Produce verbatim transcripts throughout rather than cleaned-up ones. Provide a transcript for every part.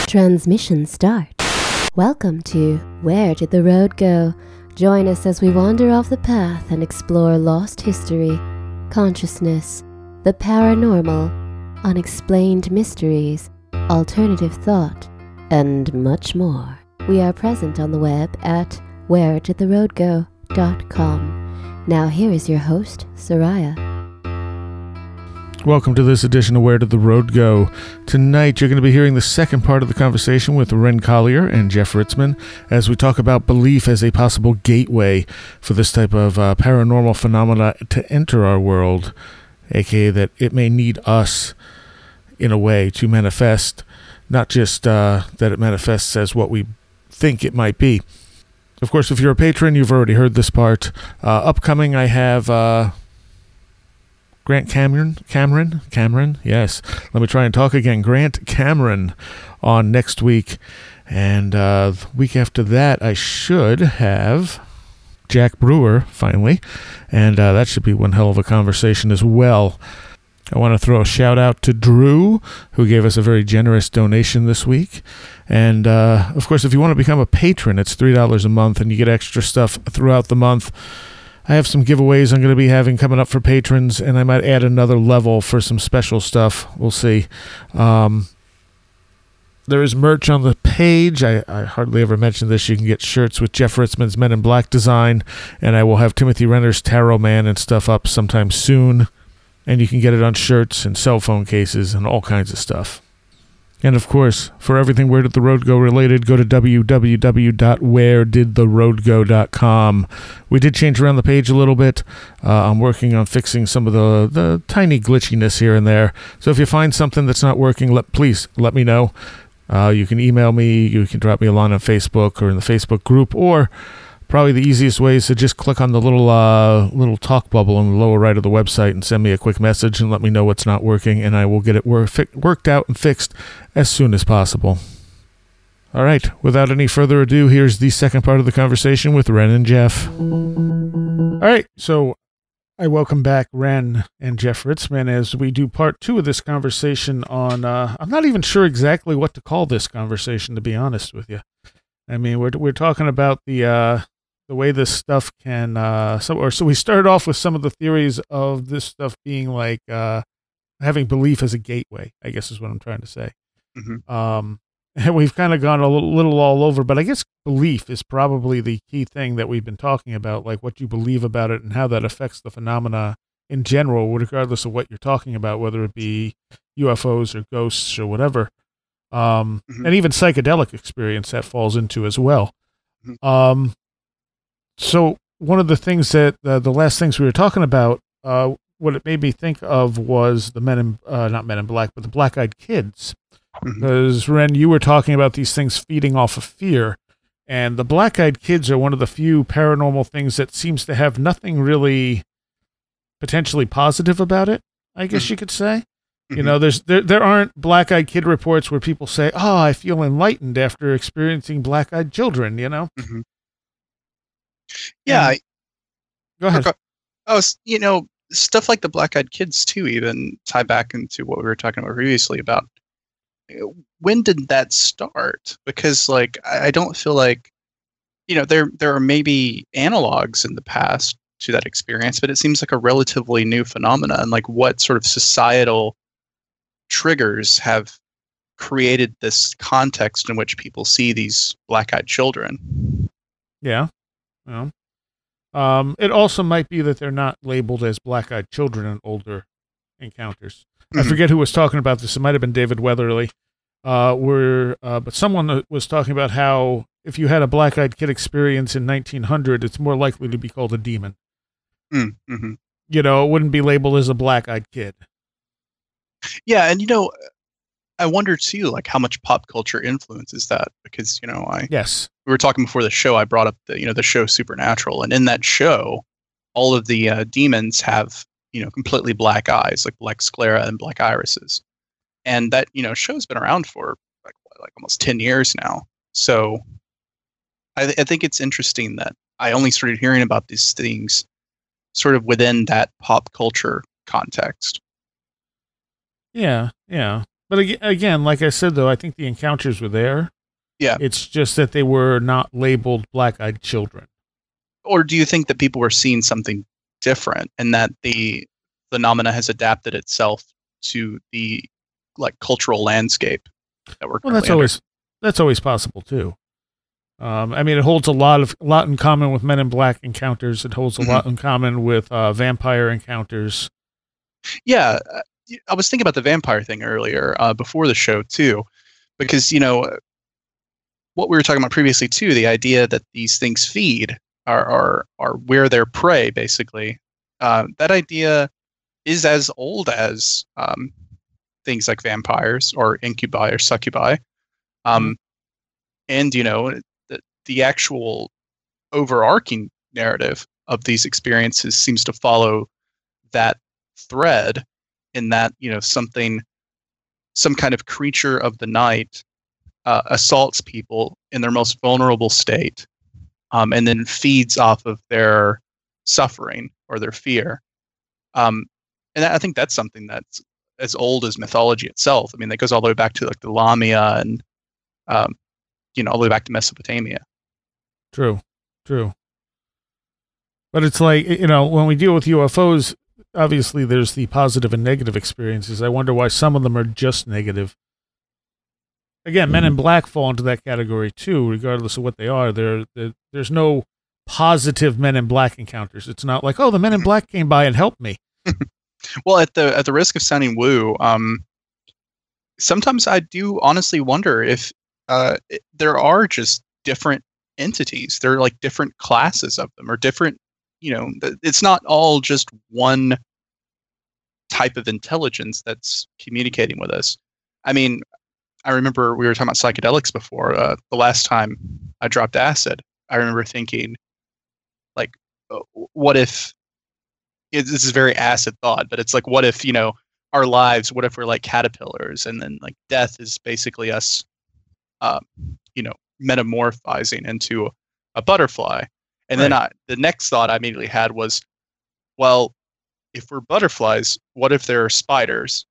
Transmission start. Welcome to Where Did the Road Go? Join us as we wander off the path and explore lost history, consciousness, the paranormal, unexplained mysteries, alternative thought, and much more. We are present on the web at where did the road go dot com. Now here is your host, Soraya. Welcome to this edition of Where Did the Road Go? Tonight you're going to be hearing the second part of the conversation with Ren Collier and Jeff Ritzmann as we talk about belief as a possible gateway for this type of uh, paranormal phenomena to enter our world, aka that it may need us in a way to manifest, not just uh, that it manifests as what we think it might be. Of course, if you're a patron, you've already heard this part. Uh, upcoming, I have... Uh, Grant Cameron, Cameron, Cameron, yes. Let me try and talk again. Grant Cameron on next week. And uh, the week after that, I should have Jack Brewer, finally. And uh, that should be one hell of a conversation as well. I want to throw a shout out to Drew, who gave us a very generous donation this week. And, uh, of course, if you want to become a patron, it's three dollars a month, and you get extra stuff throughout the month. I have some giveaways I'm going to be having coming up for patrons, and I might add another level for some special stuff. We'll see. Um, there is merch on the page. I, I hardly ever mention this. You can get shirts with Jeff Ritzmann's Men in Black design, and I will have Timothy Renner's Tarot Man and stuff up sometime soon. And you can get it on shirts and cell phone cases and all kinds of stuff. And of course, for everything Where Did the Road Go related, go to w w w dot where did the road go dot com. We did change around the page a little bit. Uh, I'm working on fixing some of the, the tiny glitchiness here and there. So if you find something that's not working, let please let me know. Uh, you can email me, you can drop me a line on Facebook or in the Facebook group, or probably the easiest way is to just click on the little uh, little talk bubble on the lower right of the website and send me a quick message and let me know what's not working, and I will get it wor- fi- worked out and fixed as soon as possible. All right, without any further ado, here's the second part of the conversation with Ren and Jeff. All right, so I welcome back Ren and Jeff Ritzmann as we do part two of this conversation on, uh, I'm not even sure exactly what to call this conversation, to be honest with you. I mean, we're we're talking about the uh, the way this stuff can, uh, so or so we started off with some of the theories of this stuff being like uh, having belief as a gateway, I guess is what I'm trying to say. Mm-hmm. Um, and we've kind of gone a little, little all over, but I guess belief is probably the key thing that we've been talking about, like what you believe about it and how that affects the phenomena in general, regardless of what you're talking about, whether it be U F Os or ghosts or whatever. Um, mm-hmm. And even psychedelic experience that falls into as well. Mm-hmm. Um, so one of the things that uh, the last things we were talking about, uh, what it made me think of was the Men in, uh, not Men in Black, but the Black-Eyed Kids. Mm-hmm. Because Ren, you were talking about these things feeding off of fear, and the Black-Eyed Kids are one of the few paranormal things that seems to have nothing really potentially positive about it, I guess mm-hmm. you could say. You know, there's there there aren't Black-Eyed Kid reports where people say, "Oh, I feel enlightened after experiencing black-eyed children." You know. Mm-hmm. Yeah. I, go ahead. Oh, you know, stuff like the Black-Eyed Kids too. Even tie back into what we were talking about previously about when did that start? Because, like, I, I don't feel like, you know, there there are maybe analogs in the past to that experience, but it seems like a relatively new phenomenon. And like, what sort of societal triggers have created this context in which people see these black-eyed children? Yeah. Well, um, it also might be that they're not labeled as black-eyed children in older encounters. Mm-hmm. I forget who was talking about this. It might have been David Weatherly. Uh, where, uh, but someone was talking about how if you had a black-eyed kid experience in nineteen hundred, it's more likely to be called a demon. Mm-hmm. You know, it wouldn't be labeled as a black-eyed kid. Yeah, and you know, I wonder too, like how much pop culture influences that, because you know, I yes, we were talking before the show. I brought up the you know the show Supernatural, and in that show, all of the uh, demons have you know completely black eyes, like black sclera and black irises, and that you know show's been around for like what, like almost ten years now. So, I, th- I think it's interesting that I only started hearing about these things sort of within that pop culture context. Yeah, yeah. But ag- again, like I said, though, I think the encounters were there. Yeah. It's just that they were not labeled black-eyed children. Or do you think that people were seeing something different, and that the phenomena has adapted itself to the like cultural landscape that we're Well, that's currently under? always that's always possible too. Um, I mean, it holds a lot of a lot in common with Men in Black encounters. It holds a Mhm. lot in common with uh, vampire encounters. Yeah, uh, y- I was thinking about the vampire thing earlier uh, before the show too, because you know what we were talking about previously too, the idea that these things feed are are are where they're prey basically. Uh, that idea is as old as um, things like vampires or incubi or succubi, um, Mhm. and you know the the actual overarching narrative of these experiences seems to follow that thread, in that you know something, some kind of creature of the night uh, assaults people in their most vulnerable state, um, and then feeds off of their suffering or their fear. Um, and I think that's something that's as old as mythology itself. I mean, that goes all the way back to like the Lamia and um, you know all the way back to Mesopotamia. True, true. But it's like, you know, when we deal with U F Os, obviously there's the positive and negative experiences. I wonder why some of them are just negative. Again, Men in Black fall into that category too, regardless of what they are. There, there there's no positive Men in Black encounters. It's not like, oh, the Men in Black came by and helped me. Well, at the at the risk of sounding woo, um, sometimes I do honestly wonder if uh, it- there are just different entities. There are like different classes of them, or different. You know, th- it's not all just one type of intelligence that's communicating with us. I mean, I remember we were talking about psychedelics before. Uh, the last time I dropped acid, I remember thinking, like, uh, what if it, this is a very acid thought, but it's like, what if, you know, our lives, what if we're like caterpillars, and then like death is basically us, uh, you know, metamorphizing into a butterfly. And then Right. I, the next thought I immediately had was, well, if we're butterflies, what if there are spiders?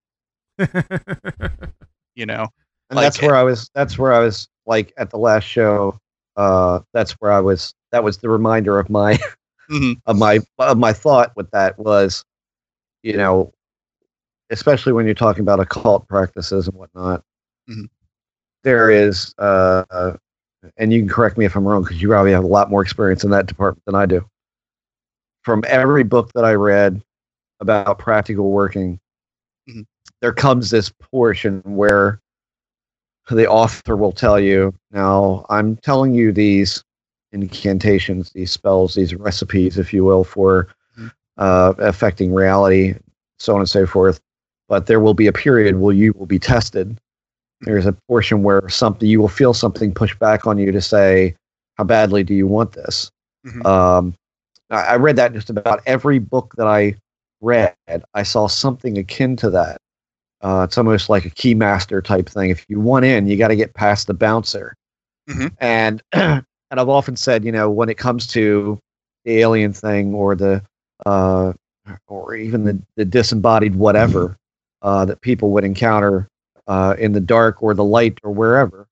You know, And like, that's where I was. That's where I was. Like at the last show, uh, that's where I was. That was the reminder of my mhm, of my of my thought with that was, you know, especially when you're talking about occult practices and whatnot. Mhm. There is, uh, uh, and you can correct me if I'm wrong because you probably have a lot more experience in that department than I do. From every book that I read about practical working, Mhm. there comes this portion where the author will tell you, now I'm telling you these incantations, these spells, these recipes, if you will, for Mhm. uh, affecting reality, so on and so forth. But there will be a period where you will be tested. There's a portion where something you will feel something push back on you to say, how badly do you want this? Mhm. Um, I, I read that in just about every book that I read. I saw something akin to that. Uh, it's almost like a keymaster type thing. If you want in, you got to get past the bouncer. Mhm. And and I've often said, you know, when it comes to the alien thing or the uh, or even the, the disembodied whatever uh, that people would encounter uh, in the dark or the light or wherever,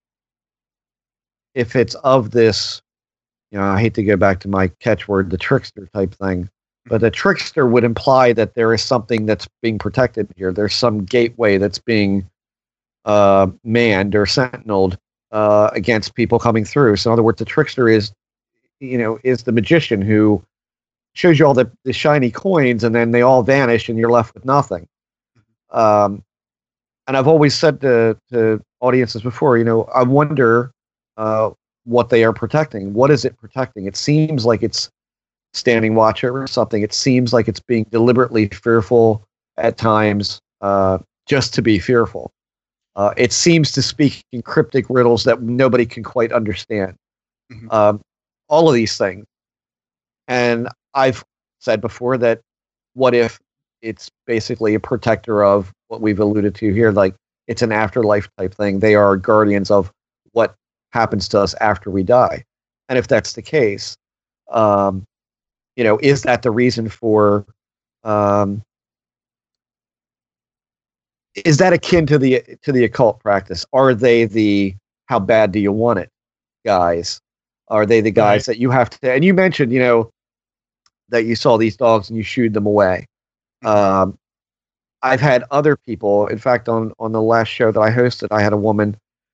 if it's of this, you know, I hate to go back to my catchword, the trickster type thing, but the trickster would imply that there is something that's being protected here. There's some gateway that's being uh, manned or sentineled uh, against people coming through. So, in other words, the trickster is, you know, is the magician who shows you all the, the shiny coins, and then they all vanish, and you're left with nothing. Um, and I've always said to, to audiences before, you know, I wonder uh, what they are protecting. What is it protecting? It seems like it's standing watch over something. It seems like it's being deliberately fearful at times, uh, just to be fearful. Uh, it seems to speak in cryptic riddles that nobody can quite understand. Mhm. Um, all of these things. And I've said before that what if it's basically a protector of what we've alluded to here? Like it's an afterlife type thing. They are guardians of what happens to us after we die. And if that's the case, um, you know, is that the reason for um, is that akin to the to the occult practice? Are they the how bad do you want it guys? Are they the guys right. that you have to? And you mentioned, you know, that you saw these dogs and you shooed them away. Um, I've had other people. In fact, on on the last show that I hosted, I had a woman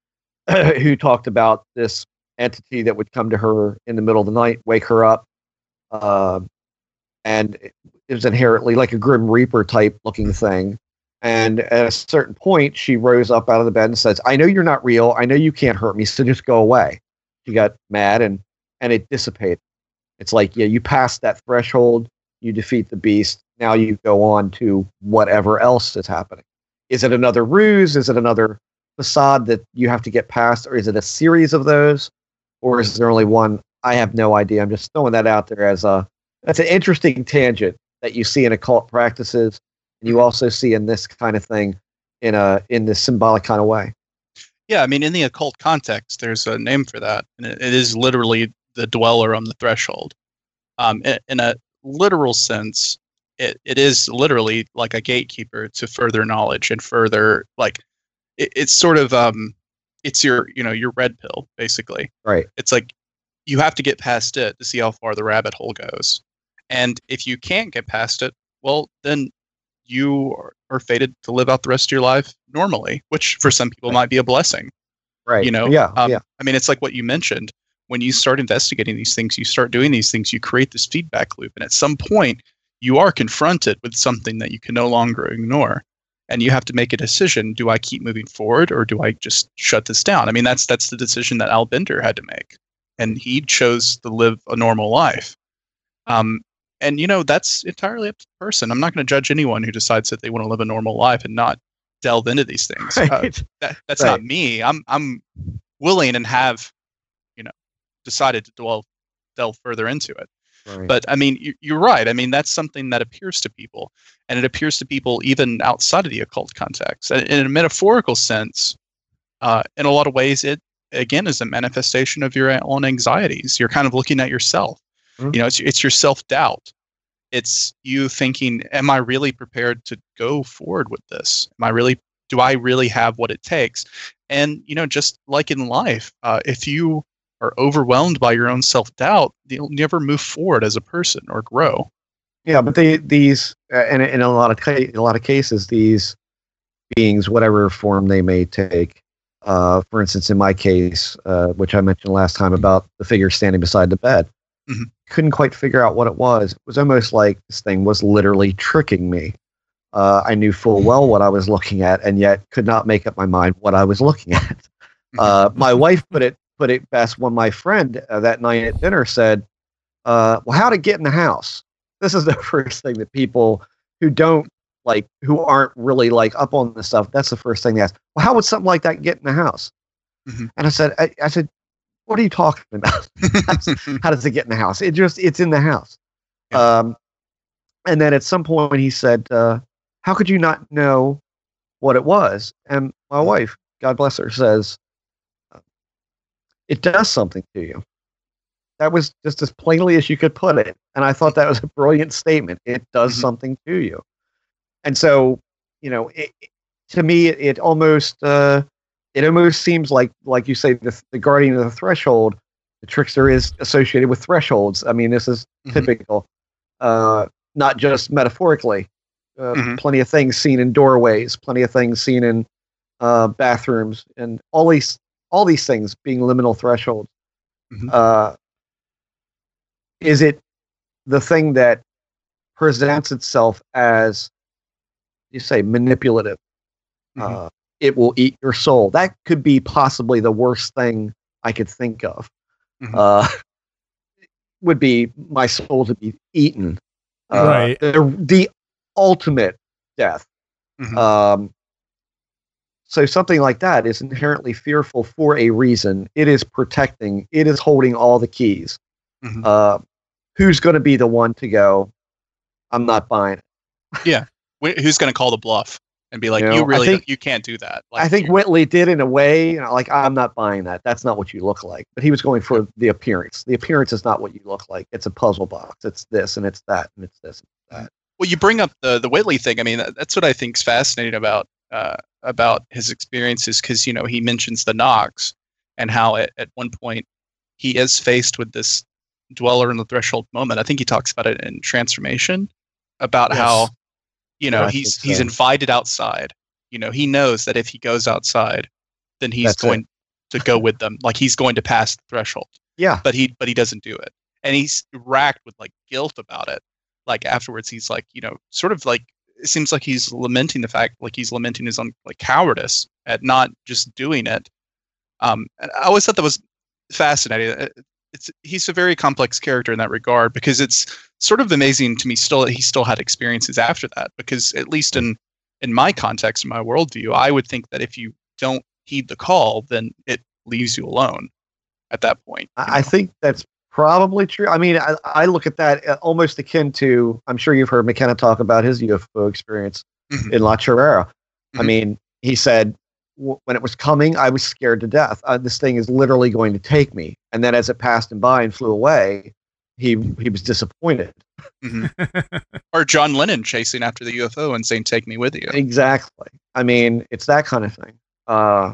who talked about this entity that would come to her in the middle of the night, wake her up, uh, and it was inherently like a Grim Reaper type looking thing. And at a certain point, she rose up out of the bed and says, "I know you're not real. I know you can't hurt me, so just go away." She got mad, and and it dissipated. It's like, yeah, you passed that threshold, you defeat the beast. Now you go on to whatever else is happening. Is it another ruse? Is it another facade that you have to get past? Or is it a series of those? Or is there only one? I have no idea. I'm just throwing that out there as a, that's an interesting tangent that you see in occult practices. And you also see in this kind of thing in a, in this symbolic kind of way. Yeah. I mean, in the occult context, there's a name for that. And it, it is literally the dweller on the threshold. Um, in, in a literal sense, It it is literally like a gatekeeper to further knowledge and further, like it, it's sort of um it's your you know your red pill basically. Right. It's like you have to get past it to see how far the rabbit hole goes, and if you can't get past it, well then you are, are fated to live out the rest of your life normally, which for some people might be a blessing. Right. You know. Yeah. Um, yeah. I mean, it's like what you mentioned. When you start investigating these things, you start doing these things, you create this feedback loop, and at some point you are confronted with something that you can no longer ignore, and you have to make a decision. Do I keep moving forward, or do I just shut this down? I mean, that's that's the decision that Al Bender had to make, and he chose to live a normal life. Um, and, you know, that's entirely up to the person. I'm not going to judge anyone who decides that they want to live a normal life and not delve into these things. Right. Uh, that, that's right. not me. I'm I'm willing and have, you know, decided to delve, delve further into it. Right. But I mean, you're right. I mean, that's something that appears to people, and it appears to people even outside of the occult context. In a metaphorical sense, uh, in a lot of ways, it again is a manifestation of your own anxieties. You're kind of looking at yourself. Mm-hmm. You know, it's it's your self-doubt. It's you thinking, "Am I really prepared to go forward with this? Am I really? Do I really have what it takes?" And you know, just like in life, uh, if you are overwhelmed by your own self-doubt, you'll never move forward as a person or grow. Yeah, but they, these, uh, and in a lot of ca- in a lot of cases, these beings, whatever form they may take, uh, for instance, in my case, uh, which I mentioned last time about the figure standing beside the bed, mm-hmm. couldn't quite figure out what it was. It was almost like this thing was literally tricking me. Uh, I knew full well what I was looking at, and yet could not make up my mind what I was looking at. Uh, my wife put it put it best when my friend uh, that night at dinner said, uh, well, how to get in the house? This is the first thing that people who don't like, who aren't really like up on this stuff, that's the first thing they ask. Well, how would something like that get in the house? Mm-hmm. And I said, I, I said, what are you talking about? How does it get in the house? It just, it's in the house. Yeah. Um, and then at some point he said, uh, how could you not know what it was? And my wife, God bless her, says, it does something to you. That was just as plainly as you could put it. And I thought that was a brilliant statement. It does mm-hmm. something to you. And so, you know, it, it, to me, it, it almost, uh, it almost seems like, like you say, the, the guardian of the threshold, the trickster is associated with thresholds. I mean, this is mm-hmm. typical, uh, not just metaphorically. Uh, mm-hmm. Plenty of things seen in doorways, plenty of things seen in uh, bathrooms, and all these all these things being liminal thresholds. Mm-hmm. Uh, is it the thing that presents itself as, you say, manipulative? Mm-hmm. Uh, it will eat your soul. That could be possibly the worst thing I could think of. Mm-hmm. Uh, would be my soul to be eaten. Uh, right. The, the ultimate death. Mm-hmm. Um, so something like that is inherently fearful for a reason. It is protecting. It is holding all the keys. Mm-hmm. Uh, who's going to be the one to go, I'm not buying it? Yeah. Who's going to call the bluff and be like, you, know, you really, think, you can't do that. Like, I think you, Whitley did in a way, you know, like, I'm not buying that. That's not what you look like. But he was going for the appearance. The appearance is not what you look like. It's a puzzle box. It's this and it's that and it's this and that. Well, you bring up the the Whitley thing. I mean, that, that's what I think is fascinating about uh, about his experiences because you know he mentions the Nox and how at, at one point he is faced with this dweller in the threshold moment. I think he talks about it in Transformation about Yes. how you know Yeah, I he's think he's so. invited outside. You know he knows that if he goes outside, then he's That's going to go with them. Like he's going to pass the threshold, Yeah. but he but he doesn't do it, and he's racked with like guilt about it. Like afterwards, he's like you know sort of like it seems like he's lamenting the fact like he's lamenting his own like cowardice at not just doing it. Um, and I always thought that was fascinating. It's he's a very complex character in that regard because it's sort of amazing to me still that he still had experiences after that. Because at least in in my context, in my worldview, I would think that if you don't heed the call, then it leaves you alone at that point. you I I know? think that's probably true. I mean, I, I look at that uh, almost akin to, I'm sure you've heard McKenna talk about his U F O experience Mhm. in La Chorrera. I Mhm. mean, he said, w- when it was coming, I was scared to death. Uh, this thing is literally going to take me. And then as it passed him by and flew away, he he was disappointed. Mhm. Or John Lennon chasing after the U F O and saying, "Take me with you." Exactly. I mean, it's that kind of thing. Uh,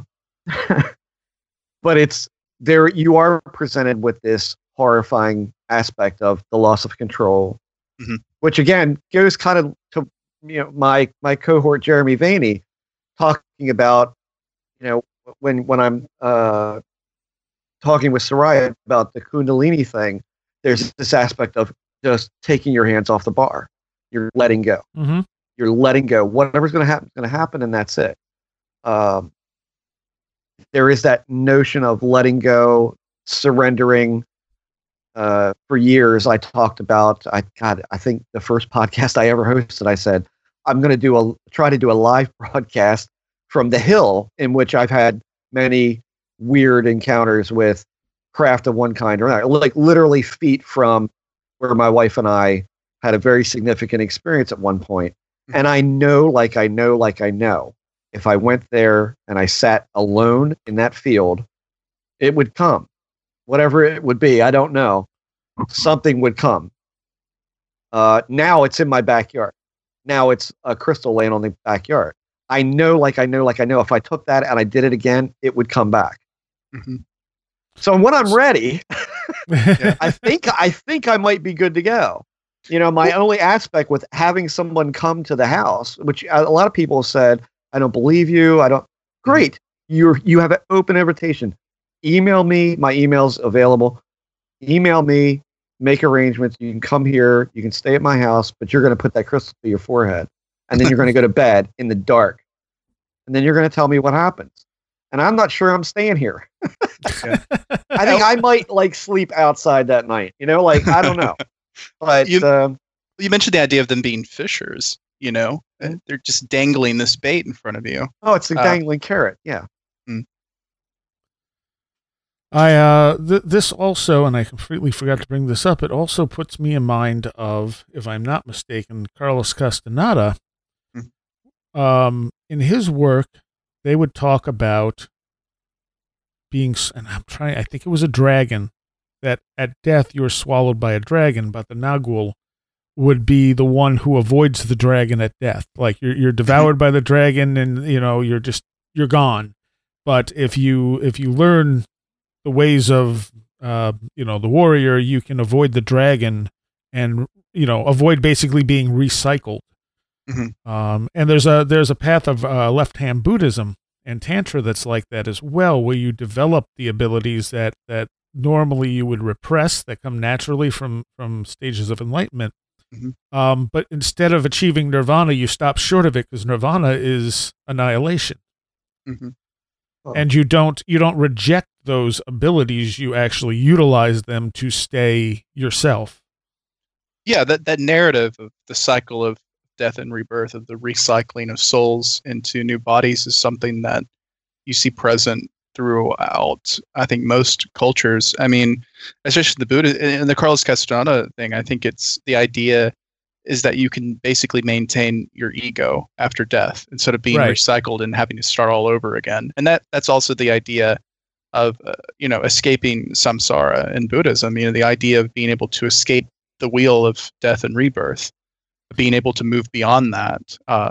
but it's there. You are presented with this horrifying aspect of the loss of control, Mhm. which again goes kind of to you know my my cohort Jeremy Vaney talking about you know when when I'm uh, talking with Soraya about the Kundalini thing. There's this aspect of just taking your hands off the bar. You're letting go. Mm-hmm. You're letting go. Whatever's going to happen is going to happen, and that's it. Um, there is that notion of letting go, surrendering. Uh, for years, I talked about. I God, I think the first podcast I ever hosted, I said I'm going to do a try to do a live broadcast from the hill, in which I've had many weird encounters with craft of one kind or another, like literally feet from where my wife and I had a very significant experience at one point. And I know, like I know, like I know, if I went there and I sat alone in that field, it would come. Whatever it would be, I don't know. Something would come. Uh, now it's in my backyard. Now it's a crystal laying on the backyard. I know, like I know, like I know, if I took that and I did it again, it would come back. Mhm. So when I'm ready, I think I think I might be good to go. You know, my only aspect with having someone come to the house, which a lot of people said, I don't believe you. I don't. Great. You you have an open invitation. Email me. My email's available. Email me. Make arrangements. You can come here. You can stay at my house, but you're going to put that crystal to your forehead, and then you're going to go to bed in the dark, and then you're going to tell me what happens. And I'm not sure I'm staying here. I think I might like sleep outside that night. You know, like I don't know. But You- um, You mentioned the idea of them being fishers. You know, Mm-hmm. they're just dangling this bait in front of you. oh, it's the Uh, dangling carrot. Yeah. I uh, th- this also, and I completely forgot to bring this up. It also puts me in mind of, if I'm not mistaken, Carlos Castaneda. Mhm. Um, in his work, they would talk about being, s- and I'm trying. I think it was a dragon that at death you were swallowed by a dragon, but the Nagul would be the one who avoids the dragon at death. Like you're you're devoured by the dragon, and you know you're just you're gone. But if you if you learn the ways of uh, you know the warrior, you can avoid the dragon and you know avoid basically being recycled. Mhm. Um, and there's a there's a path of uh, left hand Buddhism and Tantra that's like that as well, where you develop the abilities that that normally you would repress that come naturally from from stages of enlightenment. Mhm. Um, but instead of achieving nirvana, you stop short of it because nirvana is annihilation. Mhm. Oh. And you don't you don't reject those abilities, you actually utilize them to stay yourself. Yeah, that that narrative of the cycle of death and rebirth, of the recycling of souls into new bodies, is something that you see present throughout, I think, most cultures. I mean, especially the Buddha and the Carlos Castaneda thing. I think it's the idea is that you can basically maintain your ego after death instead of being Right. recycled and having to start all over again. And that that's also the idea of uh, you know escaping samsara in Buddhism. You know, the idea of being able to escape the wheel of death and rebirth, being able to move beyond that. Uh,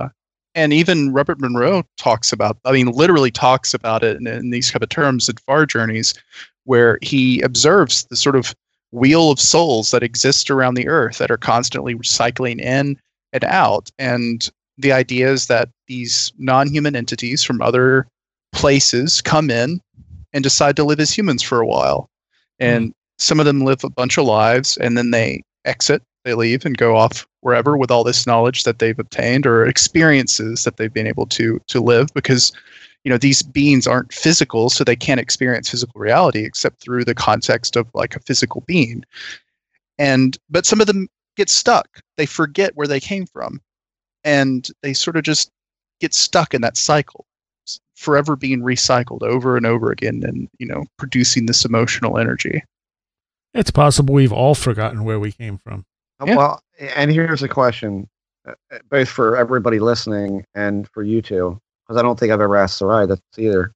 And even Robert Monroe talks about, I mean, literally talks about it in, in these kind of terms at Far Journeys, where he observes the sort of wheel of souls that exist around the earth that are constantly recycling in and out. And the idea is that these non-human entities from other places come in and decide to live as humans for a while. And mm. some of them live a bunch of lives, and then they exit, they leave and go off wherever with all this knowledge that they've obtained or experiences that they've been able to to live, because you know these beings aren't physical, so they can't experience physical reality except through the context of like a physical being. And but some of them get stuck. They forget where they came from, and they sort of just get stuck in that cycle, forever being recycled over and over again, and you know producing this emotional energy. It's possible we've all forgotten where we came from. Yeah. Well, and here's a question, uh, both for everybody listening and for you two, because I don't think I've ever asked Sarai this either.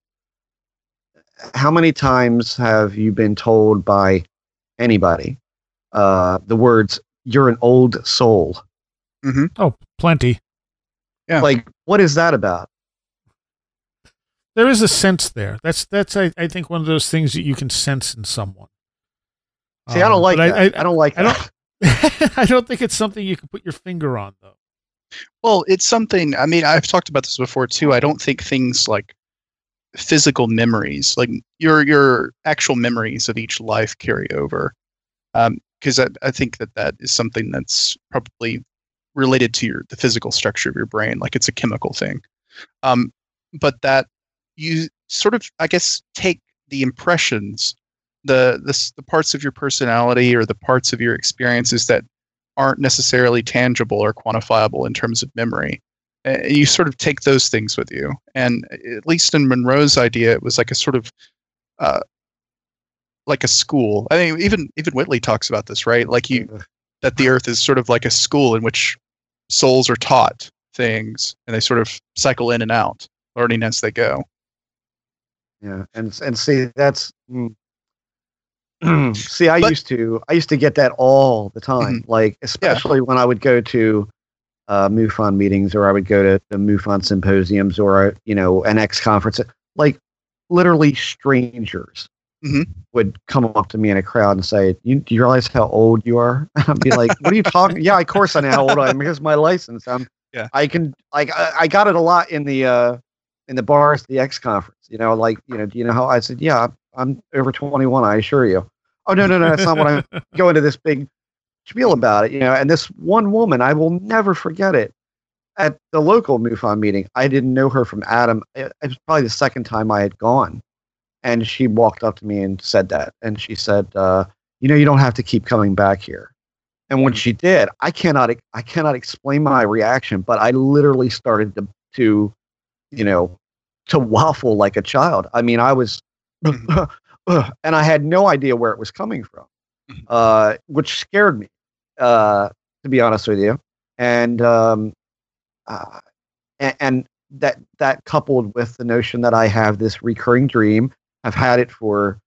How many times have you been told by anybody uh, the words, "You're an old soul"? Mm-hmm. Oh, plenty. Yeah. Like, what is that about? There is a sense there. That's, that's I, I think, one of those things that you can sense in someone. See, I don't Um, like but that. I, I, I, don't like I that. don't, I don't think it's something you can put your finger on, though. Well, it's something, I mean, I've talked about this before too. I don't think things like physical memories, like your your actual memories of each life carry over. Because um, I, I think that that is something that's probably related to your the physical structure of your brain, like it's a chemical thing. Um, but that you sort of, I guess, take the impressions, the, the the parts of your personality or the parts of your experiences that aren't necessarily tangible or quantifiable in terms of memory. Uh, you sort of take those things with you. And at least in Monroe's idea, it was like a sort of uh, like a school. I mean, even even Whitley talks about this, right? Like you, that the Earth is sort of like a school in which souls are taught things, and they sort of cycle in and out, learning as they go. Yeah, and and see that's. Mm, see, I But- used to I used to get that all the time, like especially when I would go to uh, MUFON meetings, or I would go to the MUFON symposiums, or you know an X conference. Like literally strangers Mhm. would come up to me in a crowd and say, "You do you realize how old you are?" And I'd be like, "What are you talking?" Yeah, of course I know how old I am. Here's my license. I'm Yeah. I can like I, I got it a lot in the uh, in the bars, the X conference. You know, like you know, do you know how I said, "Yeah, I'm over twenty-one, I assure you." Oh, no, no, no, that's not what I'm going to this big spiel about it, you know. And this one woman, I will never forget it. At the local MUFON meeting, I didn't know her from Adam. It, it was probably the second time I had gone. And she walked up to me and said that. And she said, uh, you know, you don't have to keep coming back here. And when she did, I cannot I cannot explain my reaction, but I literally started to, to you know, to waffle like a child. I mean, I was... and I had no idea where it was coming from, uh, which scared me, uh, to be honest with you. And, um, uh, and and that that coupled with the notion that I have this recurring dream, I've had it for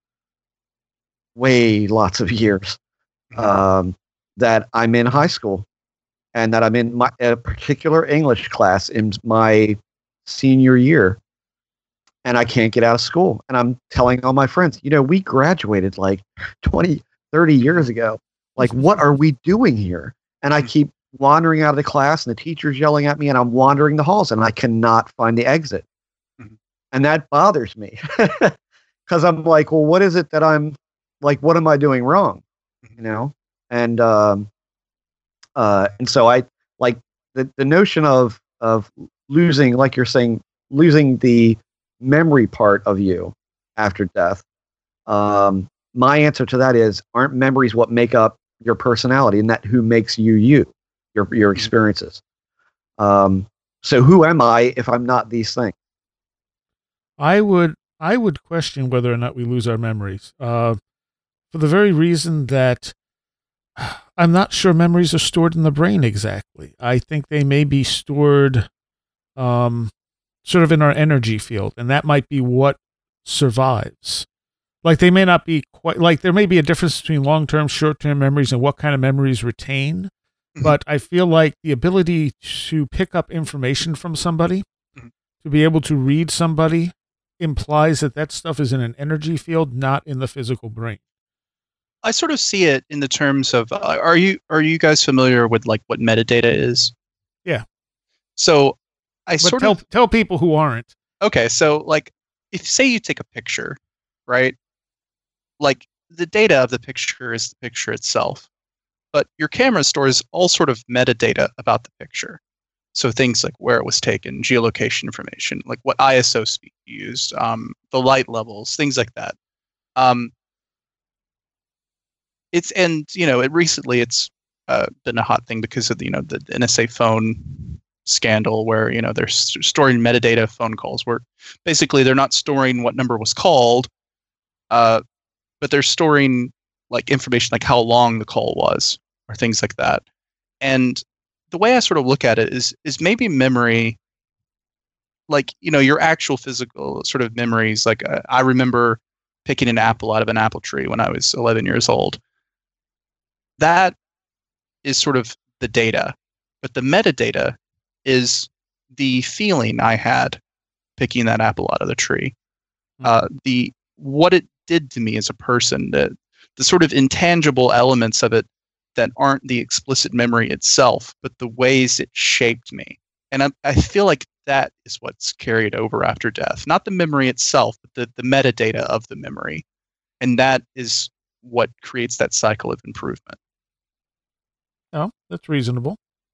way lots of years, um, that I'm in high school, and that I'm in my a particular English class in my senior year. And I can't get out of school. And I'm telling all my friends, you know, we graduated like twenty, thirty years ago. Like, what are we doing here? And I keep wandering out of the class, and the teacher's yelling at me, and I'm wandering the halls, and I cannot find the exit. Mm-hmm. And that bothers me. Because I'm like, well, what is it that I'm, like, what am I doing wrong? You know? And, um, uh, and so I, like, the, the notion of, of losing, like you're saying, losing the memory part of you after death. Um, my answer to that is, aren't memories what make up your personality, and that who makes you you, your your experiences? Um, so who am I if I'm not these things? I would I would question whether or not we lose our memories, uh, for the very reason that I'm not sure memories are stored in the brain exactly. I think they may be stored um, sort of in our energy field, and that might be what survives. Like they may not be quite, like there may be a difference between long-term, short-term memories and what kind of memories retain. but I feel like the ability to pick up information from somebody, mm-hmm. to be able to read somebody, implies that that stuff is in an energy field, not in the physical brain. I sort of see it in the terms of, uh, are you are you guys familiar with like what metadata is? Yeah. So I but sort tell, of tell people who aren't. Okay, so like if say you take a picture, right? Like the data of the picture is the picture itself, but your camera stores all sort of metadata about the picture. So things like where it was taken, geolocation information, like what I S O speed you used, um, the light levels, things like that. Um, it's and you know it recently it's uh, been a hot thing because of the, you know the N S A phone scandal, where you know they're st- storing metadata of phone calls, where basically they're not storing what number was called, uh, but they're storing like information like how long the call was or things like that. And the way I sort of look at it is is maybe memory, like, you know, your actual physical sort of memories. Like uh, I remember picking an apple out of an apple tree when I was eleven years old. That is sort of the data, but the metadata is the feeling I had picking that apple out of the tree. Uh, the what it did to me as a person, the the sort of intangible elements of it that aren't the explicit memory itself, but the ways it shaped me. And I, I feel like that is what's carried over after death. Not the memory itself, but the, the metadata of the memory. And that is what creates that cycle of improvement. Oh, that's reasonable.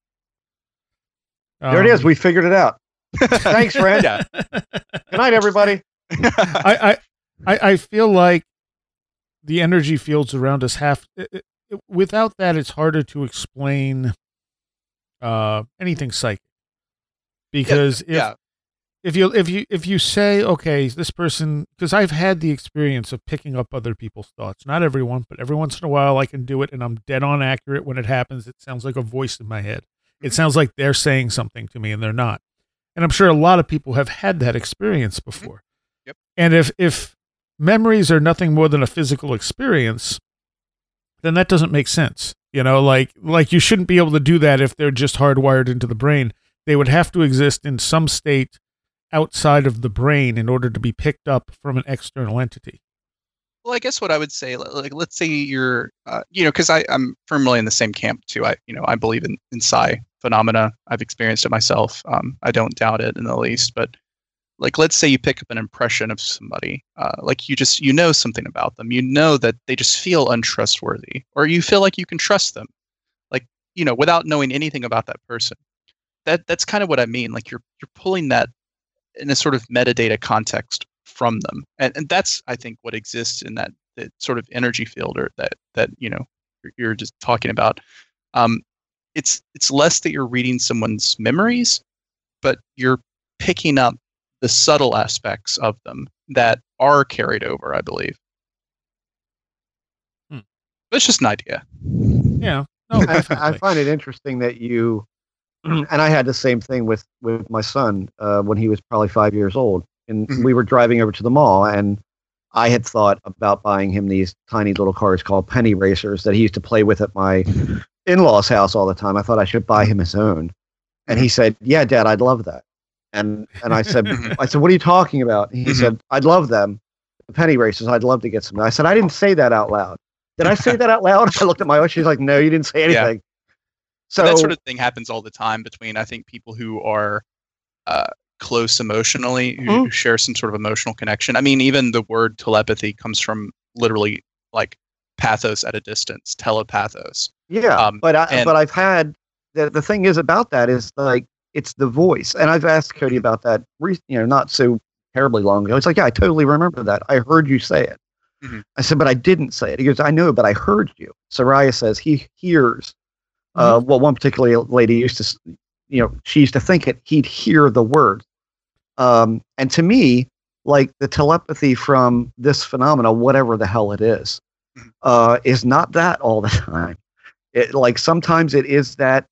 There um, it is. We figured it out. Thanks, Ren. Yeah. Good night, everybody. I, I, I feel like the energy fields around us have... It, it, without that, it's harder to explain uh, anything psychic. Because yeah, if yeah. if you if you if you say, okay, this person, because I've had the experience of picking up other people's thoughts. Not everyone, but every once in a while I can do it, and I'm dead on accurate when it happens. It sounds like a voice in my head. It sounds like they're saying something to me, and they're not. And I'm sure a lot of people have had that experience before. Yep. And if if memories are nothing more than a physical experience, then that doesn't make sense. You know, like like you shouldn't be able to do that if they're just hardwired into the brain. They would have to exist in some state outside of the brain in order to be picked up from an external entity. Well, I guess what I would say, like, let's say you're, uh, you know, because I'm firmly in the same camp too. I, you know, I believe in, in psi phenomena. I've experienced it myself. Um, I don't doubt it in the least. But like, let's say you pick up an impression of somebody, uh, like you just, you know something about them. You know that they just feel untrustworthy, or you feel like you can trust them, like, you know, without knowing anything about that person. That that's kind of what I mean. Like you're you're pulling that in a sort of metadata context from them, and and that's, I think, what exists in that, that sort of energy field, or that that you know you're, you're just talking about. Um, it's it's less that you're reading someone's memories, but you're picking up the subtle aspects of them that are carried over, I believe. Hmm. That's just an idea. Yeah. No, I, I find it interesting that you, and I had the same thing with, with my son uh, when he was probably five years old. And mm-hmm. we were driving over to the mall, and I had thought about buying him these tiny little cars called penny racers that he used to play with at my in-laws' house all the time. I thought I should buy him his own. And he said, yeah, Dad, I'd love that. And and I said, I said, what are you talking about? And he mm-hmm. said, I'd love them. The penny racers, I'd love to get some. I said, I didn't say that out loud. Did I say that out loud? I looked at my wife. She's like, no, you didn't say anything. Yeah. So that sort of thing happens all the time between, I think, people who are uh, close emotionally, who, mm-hmm. who share some sort of emotional connection. I mean, even the word telepathy comes from literally like pathos at a distance, telepathos. Yeah, um, but I, and, but I've had the the thing is about that is like it's the voice, and I've asked Cody about that, you know, not so terribly long ago. It's like, yeah, I totally remember that. I heard you say it. Mm-hmm. I said, but I didn't say it. He goes, I know, but I heard you. Soraya says he hears. Mm-hmm. Uh, well, one particular lady used to, you know, she used to think it. He'd hear the word. Um, and to me, like the telepathy from this phenomena, whatever the hell it is, mm-hmm. uh, is not that all the time. It, like sometimes it is that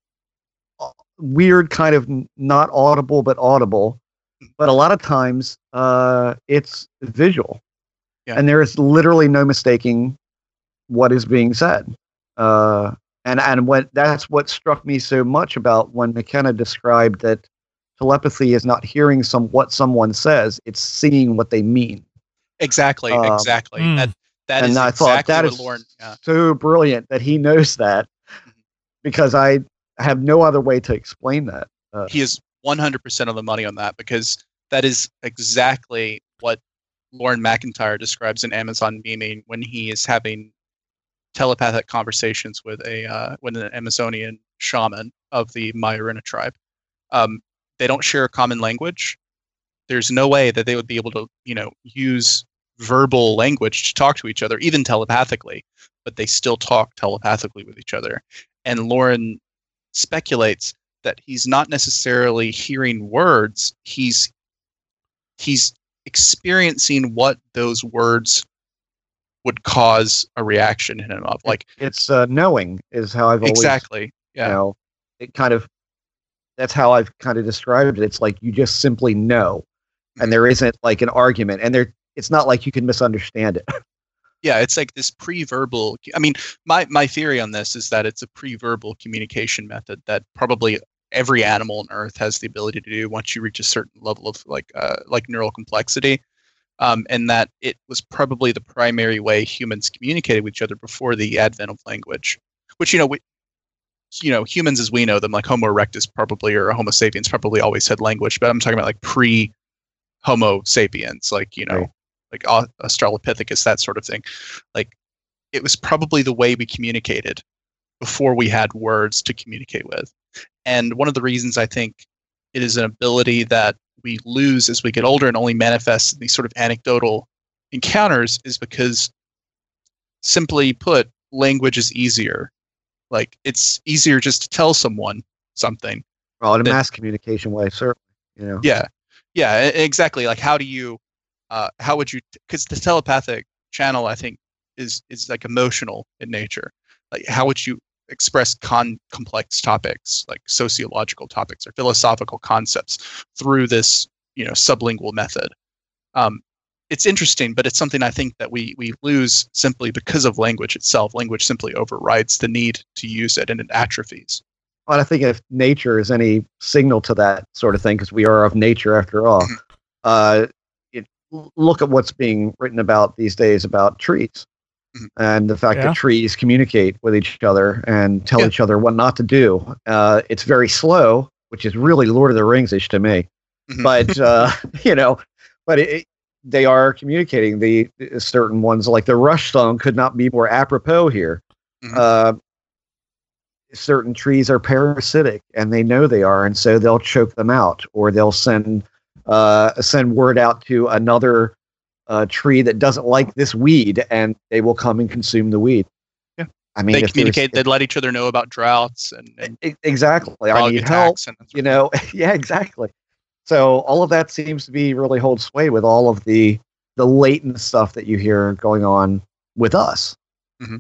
weird kind of not audible but audible, but a lot of times uh, it's visual. Yeah. And there is literally no mistaking what is being said. Uh, And and what that's what struck me so much about when McKenna described that telepathy is not hearing some what someone says; it's seeing what they mean. Exactly, um, exactly. Mm. That that and is I exactly thought that what is Lorne, yeah. so brilliant that he knows that, because I have no other way to explain that. Uh, he is one hundred percent on the money on that, because that is exactly what Lorne McIntyre describes in Amazon Beaming when he is having telepathic conversations with a uh, with an Amazonian shaman of the Mayurina tribe. Um, they don't share a common language. There's no way that they would be able to, you know, use verbal language to talk to each other, even telepathically, but they still talk telepathically with each other. And Lorne speculates that he's not necessarily hearing words, he's he's experiencing what those words would cause a reaction in him of. Like, it's uh, knowing is how I've always, exactly, yeah. You know, it kind of, that's how I've kind of described it. It's like you just simply know, and there isn't like an argument, and there it's not like you can misunderstand it. Yeah, it's like this pre-verbal. I mean, my my theory on this is that it's a pre-verbal communication method that probably every animal on Earth has the ability to do once you reach a certain level of like uh, like neural complexity, um, and that it was probably the primary way humans communicated with each other before the advent of language. Which, you know, we, you know, humans as we know them, like Homo erectus probably, or Homo sapiens probably always had language, but I'm talking about like pre-Homo sapiens, like, you know, right. like Australopithecus, that sort of thing. Like, it was probably the way we communicated before we had words to communicate with. And one of the reasons I think it is an ability that we lose as we get older and only manifests in these sort of anecdotal encounters is because, simply put, language is easier. Like, it's easier just to tell someone something. Well, in a than, mass communication way, certainly. You know. Yeah, yeah, exactly. Like, how do you, uh, how would you? Because the telepathic channel, I think, is is like emotional in nature. Like, how would you express con complex topics, like sociological topics or philosophical concepts, through this, you know, sublingual method? Um, it's interesting, but it's something I think that we we lose simply because of language itself. Language simply overrides the need to use it, and it atrophies. Well, I think if nature is any signal to that sort of thing, because we are of nature after all, mm-hmm. uh, it, look at what's being written about these days about trees, mm-hmm. and the fact yeah. that trees communicate with each other and tell yeah. each other what not to do. Uh, it's very slow, which is really Lord of the Rings-ish to me. Mm-hmm. But uh, you know, but it, it, they are communicating. The, the certain ones, like the Rush song, could not be more apropos here. Mm-hmm. Uh, certain trees are parasitic, and they know they are, and so they'll choke them out, or they'll send uh, send word out to another uh, tree that doesn't like this weed, and they will come and consume the weed. Yeah, I mean, they communicate. They let each other know about droughts and, and exactly. I need help. You know, yeah, exactly. So all of that seems to be really hold sway with all of the the latent stuff that you hear going on with us. Mm-hmm.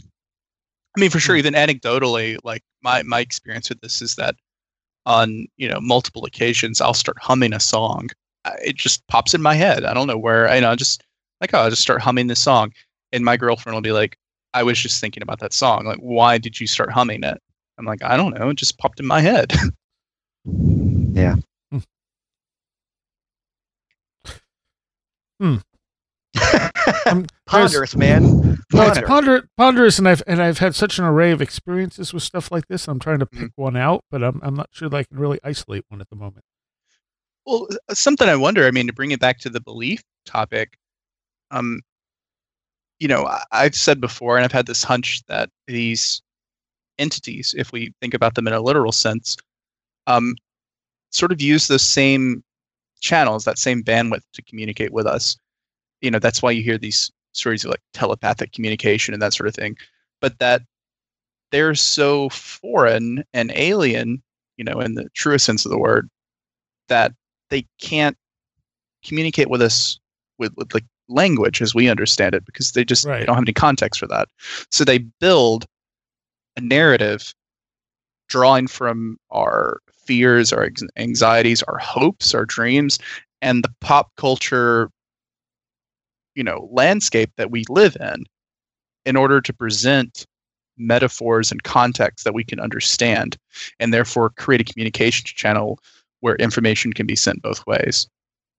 I mean, for sure, even anecdotally, like my, my experience with this is that on, you know, multiple occasions, I'll start humming a song. It just pops in my head. I don't know where, I know, just like, oh, I'll just start humming this song. And my girlfriend will be like, I was just thinking about that song. Like, why did you start humming it? I'm like, I don't know. It just popped in my head. Yeah. Hmm. Ponderous, man. No, it's ponder, ponderous, and I've and I've had such an array of experiences with stuff like this. I'm trying to pick mm-hmm. one out, but I'm I'm not sure that I can really isolate one at the moment. Well, something I wonder. I mean, to bring it back to the belief topic, um, you know, I, I've said before, and I've had this hunch that these entities, if we think about them in a literal sense, um, sort of use those same channels, that same bandwidth to communicate with us. You know, that's why you hear these stories of like telepathic communication and that sort of thing, but that they're so foreign and alien, you know, in the truest sense of the word, that they can't communicate with us with, with like language as we understand it, because they just right. they don't have any context for that. So they build a narrative drawing from our fears, our anxieties, our hopes, our dreams, and the pop culture, you know, landscape that we live in, in order to present metaphors and context that we can understand, and therefore create a communication channel where information can be sent both ways.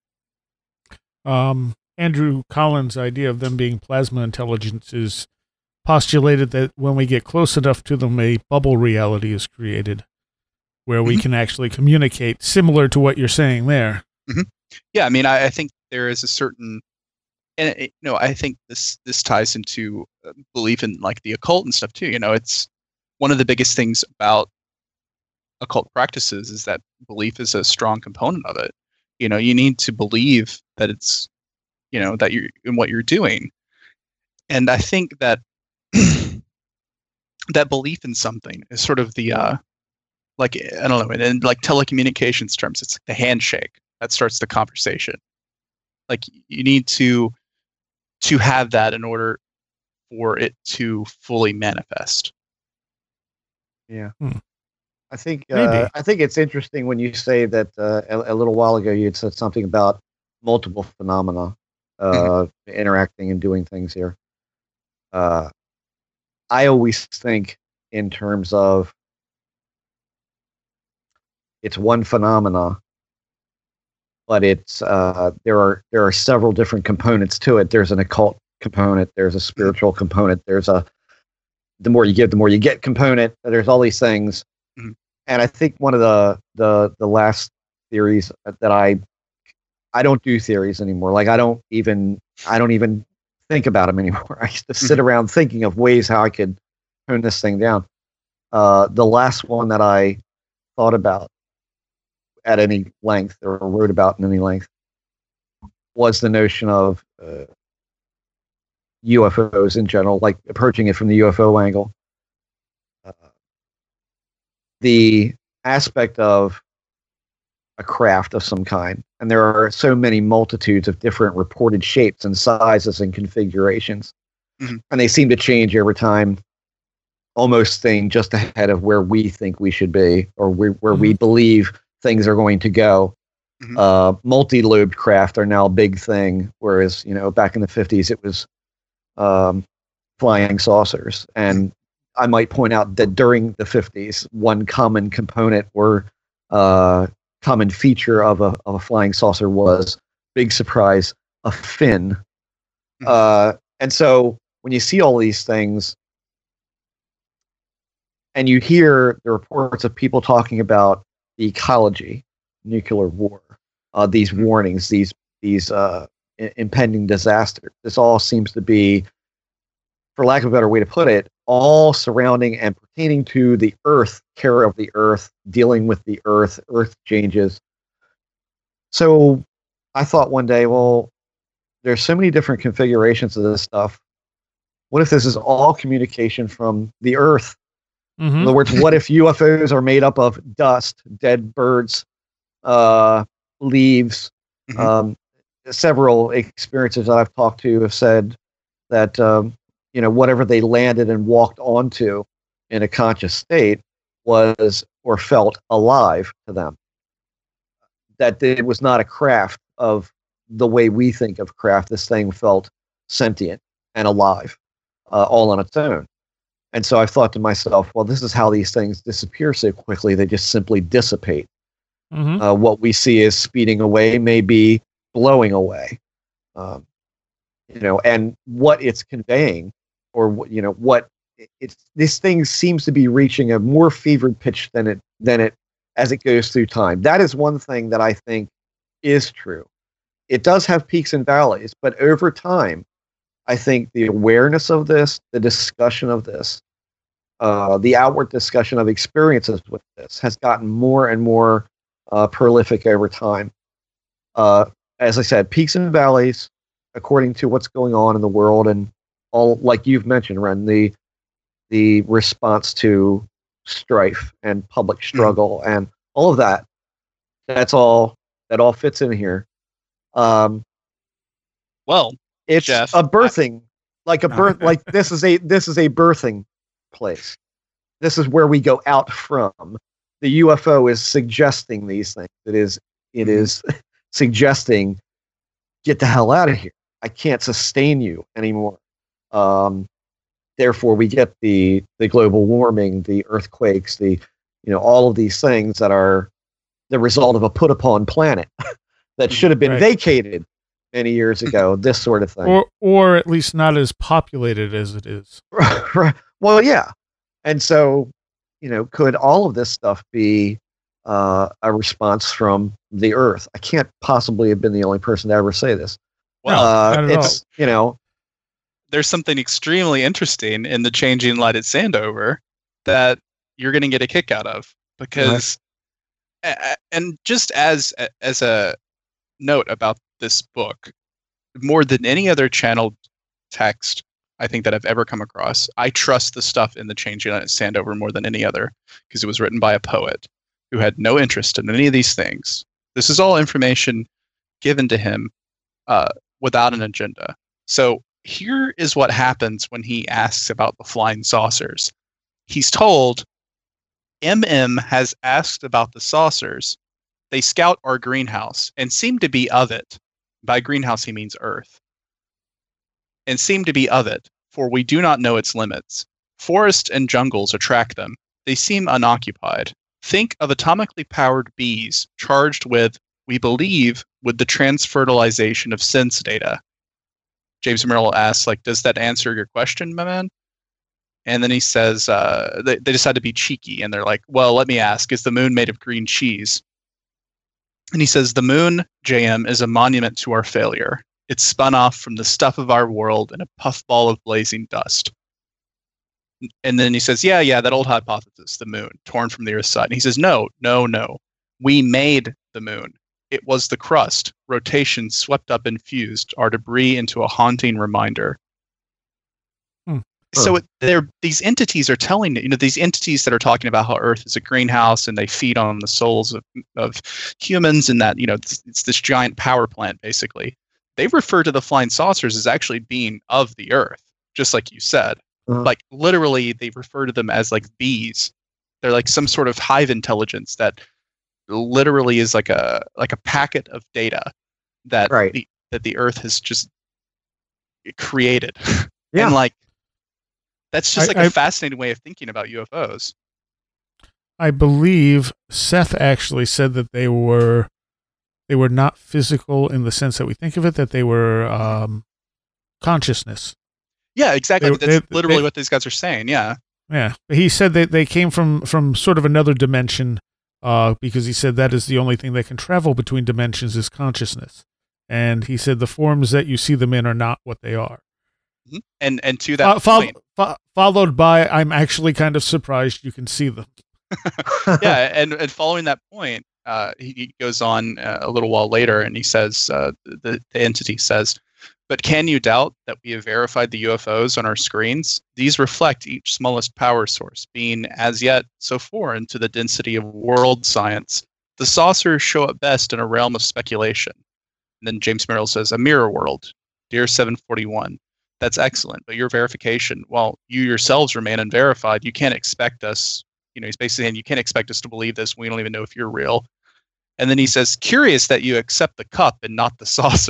Um, Andrew Collins' idea of them being plasma intelligences postulated that when we get close enough to them, a bubble reality is created where we mm-hmm. can actually communicate, similar to what you're saying there. Mm-hmm. Yeah, I mean, I, I think there is a certain, and it, you know, I think this this ties into belief in like the occult and stuff too. You know, it's one of the biggest things about occult practices is that belief is a strong component of it. You know, you need to believe that it's, you know, that you're in what you're doing, and I think that that belief in something is sort of the uh, like I don't know, in like telecommunications terms, it's like the handshake that starts the conversation. Like you need to to have that in order for it to fully manifest. Yeah, hmm. I think uh, Maybe. I think it's interesting when you say that uh, a, a little while ago you had said something about multiple phenomena uh, mm-hmm. interacting and doing things here. Uh, I always think in terms of it's one phenomena, but it's uh, there are there are several different components to it. There's an occult component. There's a spiritual component. There's a the more you give, the more you get component. There's all these things, mm-hmm. and I think one of the the the last theories that I I don't do theories anymore. Like I don't even I don't even think about them anymore. I used to sit mm-hmm. around thinking of ways how I could tone this thing down. Uh, the last one that I thought about at any length or wrote about in any length was the notion of uh, U F Os in general, like approaching it from the U F O angle. Uh, the aspect of a craft of some kind, and there are so many multitudes of different reported shapes and sizes and configurations, mm-hmm. and they seem to change over time, almost staying just ahead of where we think we should be, or we, where mm-hmm. we believe things are going to go. Mm-hmm. Uh, multi-lobed craft are now a big thing, whereas you know back in the fifties it was um, flying saucers. And I might point out that during the fifties, one common component or uh, common feature of a of a flying saucer was, big surprise, a fin. Mm-hmm. Uh, and so when you see all these things, and you hear the reports of people talking about the ecology, nuclear war, uh, these warnings, these these uh, I- impending disasters. This all seems to be, for lack of a better way to put it, all surrounding and pertaining to the earth, care of the earth, dealing with the earth, earth changes. So I thought one day, well, there's so many different configurations of this stuff. What if this is all communication from the earth? Mm-hmm. In other words, what if U F Os are made up of dust, dead birds, uh, leaves? Mm-hmm. Um, several experiences that I've talked to have said that um, you know whatever they landed and walked onto in a conscious state was or felt alive to them. That it was not a craft of the way we think of craft. This thing felt sentient and alive, uh, all on its own. And so I've thought to myself, well, this is how these things disappear so quickly. They just simply dissipate. Mm-hmm. Uh, what we see as speeding away may be blowing away. Um, you know, and what it's conveying, or you know, what it's this thing seems to be reaching a more fevered pitch than it than it as it goes through time. That is one thing that I think is true. It does have peaks and valleys, but over time, I think the awareness of this, the discussion of this, uh, the outward discussion of experiences with this has gotten more and more uh, prolific over time. Uh, as I said, peaks and valleys, according to what's going on in the world, and all, like you've mentioned, Ren, the the response to strife and public struggle mm-hmm. and all of that. That's all. That all fits in here. Um, well. It's Jeff, a birthing, like a birth, like this is a this is a birthing place. This is where we go out from. The U F O is suggesting these things. It is it is suggesting, get the hell out of here. I can't sustain you anymore. Um, therefore we get the the global warming, the earthquakes, the you know all of these things that are the result of a put upon planet that should have been Right. vacated many years ago. This sort of thing, Or, or at least not as populated as it is. well, yeah, and so you know, could all of this stuff be uh, a response from the Earth? I can't possibly have been the only person to ever say this. Well, uh, not at it's you know, there's something extremely interesting in the changing light at Sandover that you're going to get a kick out of because, a- a- and just as as a note about this book, more than any other channeled text I think that I've ever come across, I trust the stuff in the changing light at Sandover more than any other because it was written by a poet who had no interest in any of these things. This is all information given to him uh, without an agenda. So here is what happens when he asks about the flying saucers. He's told, M M has asked about the saucers. They scout our greenhouse and seem to be of it. By greenhouse, he means Earth. And seem to be of it, for we do not know its limits. Forests and jungles attract them. They seem unoccupied. Think of atomically powered bees charged with, we believe, with the transfertilization of sense data. James Merrill asks, like, does that answer your question, my man? And then he says, uh, they, they decide to be cheeky, and they're like, well, let me ask, is the moon made of green cheese? And he says, the moon, J M, is a monument to our failure. It's spun off from the stuff of our world in a puffball of blazing dust. And then he says, yeah, yeah, that old hypothesis, the moon, torn from the Earth's side. And he says, no, no, no. We made the moon. It was the crust. Rotation swept up and fused our debris into a haunting reminder. Hmm. So it, they're, these entities are telling, you know, these entities that are talking about how Earth is a greenhouse and they feed on the souls of, of humans and that, you know, it's, it's this giant power plant, basically. They refer to the flying saucers as actually being of the Earth, just like you said. Uh-huh. Like literally, they refer to them as like bees. They're like some sort of hive intelligence that literally is like a like a packet of data that Right. the that the Earth has just created. Yeah. And like that's just I- like I- a fascinating way of thinking about U F Os. I believe Seth actually said that they were they were not physical in the sense that we think of it, that they were um, consciousness. Yeah, exactly. They- That's they- literally they- what these guys are saying. Yeah. Yeah, he said that they came from from sort of another dimension, uh, because he said that is the only thing that can travel between dimensions is consciousness, and he said the forms that you see them in are not what they are. Mhm. And and to that Uh, fol- point, fo- followed by, I'm actually kind of surprised you can see them. yeah, and, and following that point, uh, he, he goes on uh, a little while later, and he says, uh, the, the entity says, but can you doubt that we have verified the U F Os on our screens? These reflect each smallest power source, being as yet so foreign to the density of world science. The saucers show up best in a realm of speculation. And then James Merrill says, a mirror world, dear seven forty-one. That's excellent, but your verification, while you yourselves remain unverified, you can't expect us, you know, he's basically saying you can't expect us to believe this. We don't even know if you're real. And then he says, curious that you accept the cup and not the saucer.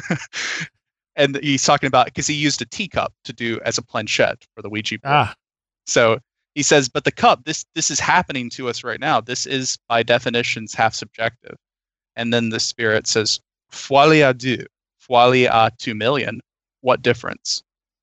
And he's talking about, because he used a teacup to do as a planchette for the Ouija board. Ah, So he says, but the cup, this this is happening to us right now. This is, by definitions, half subjective. And then the spirit says, folie à deux, folie à two million. What difference?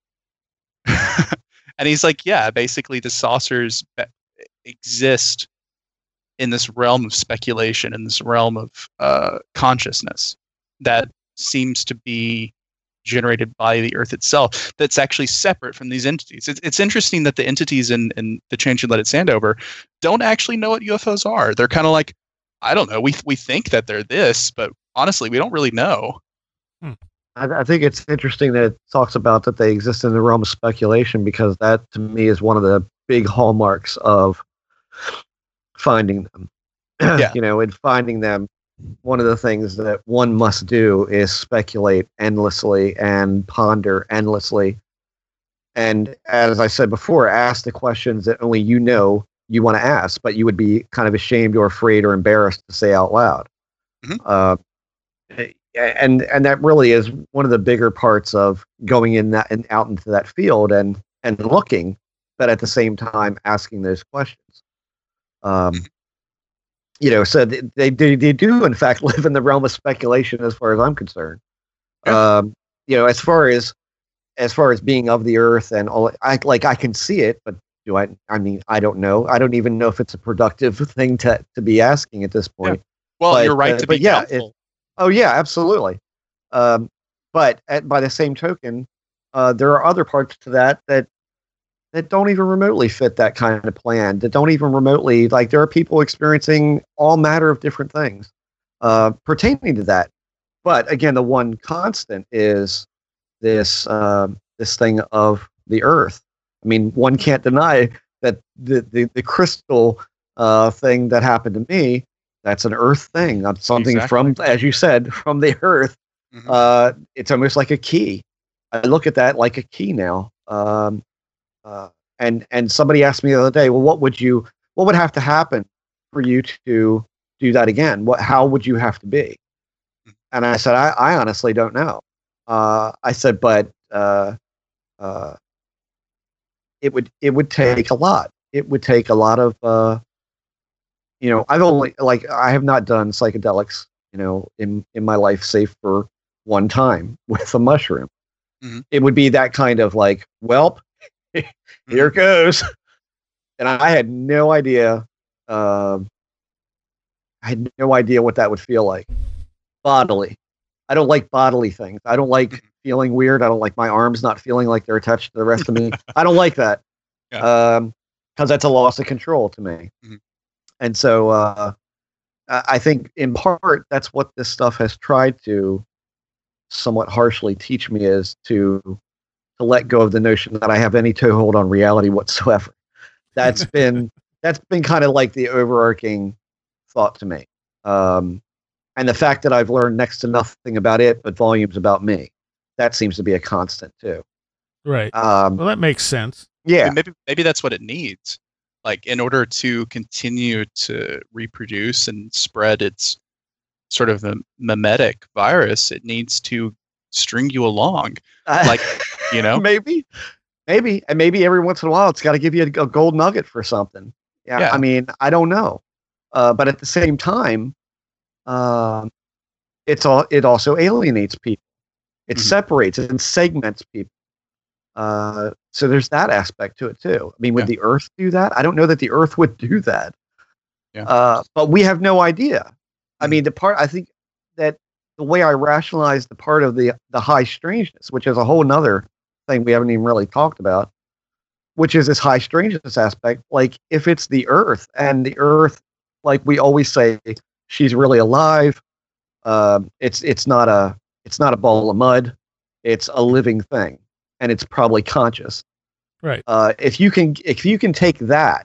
And he's like, yeah, basically the saucers be- exist in this realm of speculation, in this realm of uh, consciousness that seems to be generated by the Earth itself, that's actually separate from these entities. It's, it's interesting that the entities in, in the Changing Light at Sandover don't actually know what U F Os are. They're kind of like, I don't know, we we think that they're this, but honestly, we don't really know. I, I think it's interesting that it talks about that they exist in the realm of speculation, because that to me is one of the big hallmarks of finding them. Yeah. You know, in finding them, one of the things that one must do is speculate endlessly and ponder endlessly. And as I said before, ask the questions that only you know you want to ask, but you would be kind of ashamed or afraid or embarrassed to say out loud. Mhm. Uh, and and that really is one of the bigger parts of going in that and out into that field. And and looking, but at the same time asking those questions. Um, you know, so they, they they they do in fact live in the realm of speculation, as far as I'm concerned. Yeah. Um, you know, as far as as far as being of the earth and all, I like I can see it, but do I? I mean, I don't know. I don't even know if it's a productive thing to to be asking at this point. Yeah. Well, But, you're right uh, to but be yeah, doubtful. Oh yeah, absolutely. Um, but at, by the same token, uh, there are other parts to that that that don't even remotely fit that kind of plan. That don't even remotely like. There are people experiencing all matter of different things uh, pertaining to that. But again, the one constant is this uh, this thing of the earth. I mean, one can't deny that the the, the crystal uh, thing that happened to me. That's an earth thing. That's something Exactly. from, as you said, from the earth. Mhm. Uh, it's almost like a key. I look at that like a key now. Um, uh, and and somebody asked me the other day, well, what would you, what would have to happen for you to do that again? What, how would you have to be? And I said, I, I honestly don't know. Uh, I said, but uh, uh, it would it would take a lot. It would take a lot of. Uh, you know, I've only like I have not done psychedelics, you know, in in my life, save for one time with a mushroom. Mhm. It would be that kind of like, welp, here it goes, and I had no idea. Um, I had no idea what that would feel like bodily. I don't like bodily things. I don't like Mhm. feeling weird. I don't like my arms not feeling like they're attached to the rest of me. I don't like that. Yeah. Um, because that's a loss of control to me. Mhm. And so uh, I I think in part that's what this stuff has tried to somewhat harshly teach me is to to let go of the notion that I have any toehold on reality whatsoever. That's been that's been kind of like the overarching thought to me. Um, and the fact that I've learned next to nothing about it but volumes about me. That seems to be a constant too. Right. Um, Well, that makes sense. I yeah. mean, maybe maybe that's what it needs. Like in order to continue to reproduce and spread its sort of a mimetic virus, it needs to string you along. Like, you know? maybe, maybe, and maybe every once in a while it's got to give you a, a gold nugget for something. Yeah, Yeah. I mean, I don't know, uh, but at the same time, um, it's all it also alienates people. It Mhm. separates and segments people. Uh, so there's that aspect to it too. I mean, would Yeah. the Earth do that? I don't know that the Earth would do that. Yeah. Uh, but we have no idea. I Mhm. mean, the part I think that the way I rationalize the part of the the high strangeness, which is a whole nother thing we haven't even really talked about, which is this high strangeness aspect. Like if it's the Earth and the Earth, like we always say, she's really alive. Um, it's it's not a it's not a ball of mud. It's a living thing, and it's probably conscious. Right. Uh, if you can if you can take that,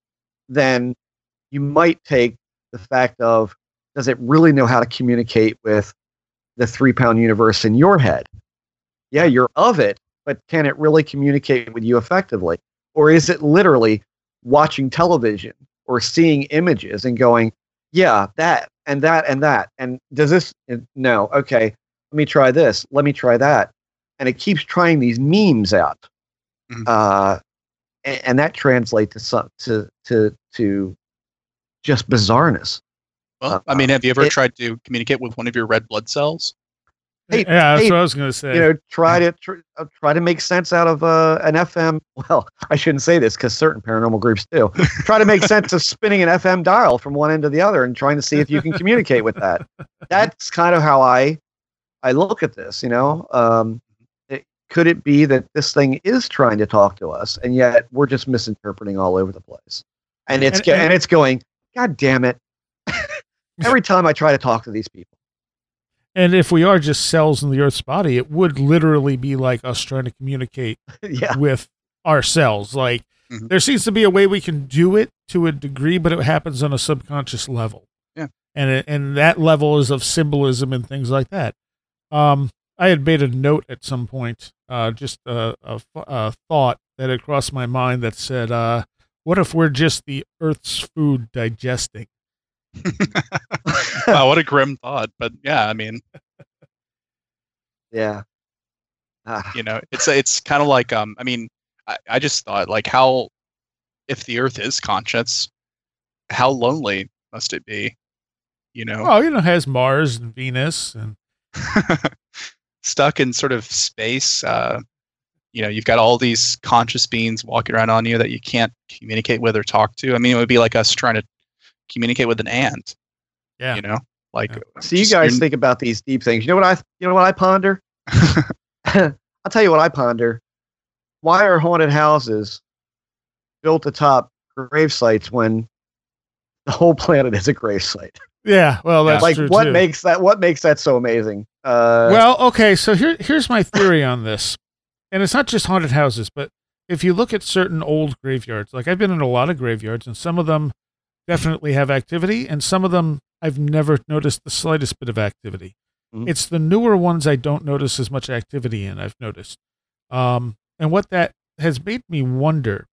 then you might take the fact of does it really know how to communicate with the three pound universe in your head? Yeah, you're of it, but can it really communicate with you effectively? Or is it literally watching television or seeing images and going, yeah, that and that and that? And does this, no, okay, let me try this, let me try that. And it keeps trying these memes out. Mhm. Uh, and, and that translates to, some, to, to, to just bizarreness. Well, Uh, I mean, have you ever it- tried to communicate with one of your red blood cells? Hey, yeah, that's hey, what I was going to say. You know, try to tr- uh, try to make sense out of uh, an F M. Well, I shouldn't say this because certain paranormal groups do. Try to make sense of spinning an F M dial from one end to the other and trying to see if you can communicate with that. That's kind of how I I look at this. You know, um, it, could it be that this thing is trying to talk to us, and yet we're just misinterpreting all over the place? And it's And- go- and- and it's going, God damn it! Every time I try to talk to these people. And if we are just cells in the Earth's body, it would literally be like us trying to communicate Yeah. with ourselves. Like Mhm. there seems to be a way we can do it to a degree, but it happens on a subconscious level. Yeah. And it, and that level is of symbolism and things like that. Um, I had made a note at some point, uh, just a, a, a thought that had crossed my mind that said, uh, what if we're just the Earth's food digesting? Wow, what a grim thought. But yeah, I mean, Yeah. Ah. you know, it's it's kind of like um, I mean, I, I just thought, like, how, if the Earth is conscious, how lonely must it be? You know, Well, you know, it has Mars and Venus and stuck in sort of space. Uh, you know, you've got all these conscious beings walking around on you that you can't communicate with or talk to. I mean, it would be like us trying to communicate with an ant. yeah. You know, like Yeah. So you just- guys you're- think about these deep things. You know what I you know what I ponder? I'll tell you what I ponder. Why are haunted houses built atop grave sites when the whole planet is a grave site? Yeah, well, that's like true what too. makes that what makes that so amazing? Uh, Well, okay, so here here's my theory on this. And it's not just haunted houses, but if you look at certain old graveyards, like I've been in a lot of graveyards, and some of them definitely have activity, and some of them I've never noticed the slightest bit of activity. Mhm. It's the newer ones I don't notice as much activity in, I've noticed. Um, and what that has made me wonder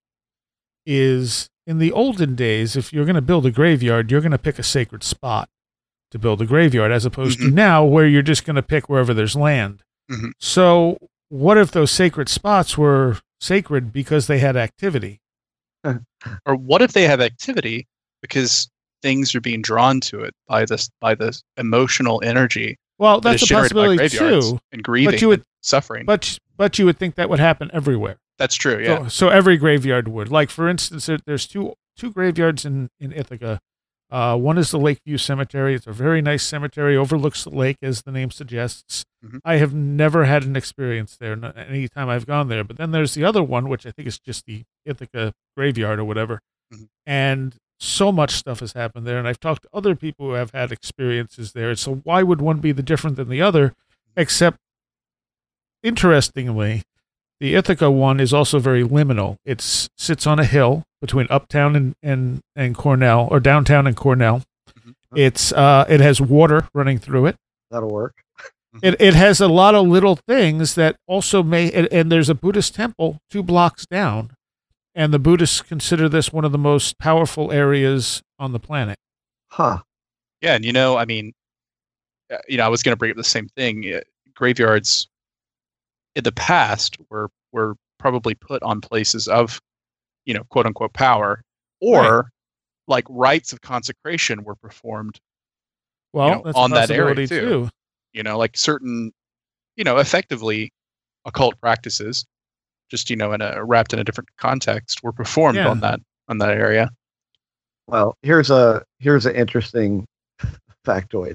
is in the olden days, if you're going to build a graveyard, you're going to pick a sacred spot to build a graveyard, as opposed to Mhm. now where you're just going to pick wherever there's land. Mhm. So what if those sacred spots were sacred because they had activity? or what if they have activity because things are being drawn to it by this by this emotional energy Well, that that's is a generated by possibility graveyards too. and grieving you would- and suffering. But but you would think that would happen everywhere. That's true. Yeah. So, so every graveyard would. Like for instance, there, there's two two graveyards in in Ithaca. Uh, one is the Lakeview Cemetery. It's a very nice cemetery, overlooks the lake, as the name suggests. Mhm. I have never had an experience there n- any time I've gone there. But then there's the other one, which I think is just the Ithaca Graveyard or whatever. Mhm. And so much stuff has happened there. And I've talked to other people who have had experiences there. So why would one be the different than the other? Except, interestingly, the Ithaca one is also very liminal. It sits on a hill between Uptown and, and, and Cornell, or downtown and Cornell. Mhm. It's uh, it has water running through it. that'll work. It it has a lot of little things that also may, and, and there's a Buddhist temple two blocks down, and the Buddhists consider this one of the most powerful areas on the planet. Huh. Yeah, and you know, I mean, uh, you know, I was going to bring up the same thing. Uh, graveyards in the past were were probably put on places of, you know, quote unquote power, or Right. like rites of consecration were performed. Well, know, that's on a that area, possibility too. too. You know, like certain, you know, effectively occult practices, just you know, in a wrapped in a different context, were performed Yeah. on that on that area. Well, here's a here's an interesting factoid.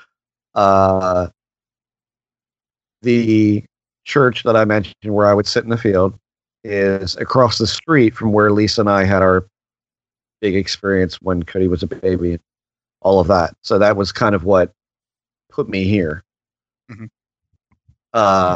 Uh, the church that I mentioned, where I would sit in the field, is across the street from where Lisa and I had our big experience when Cody was a baby, and all of that. So that was kind of what put me here. Mhm. Uh,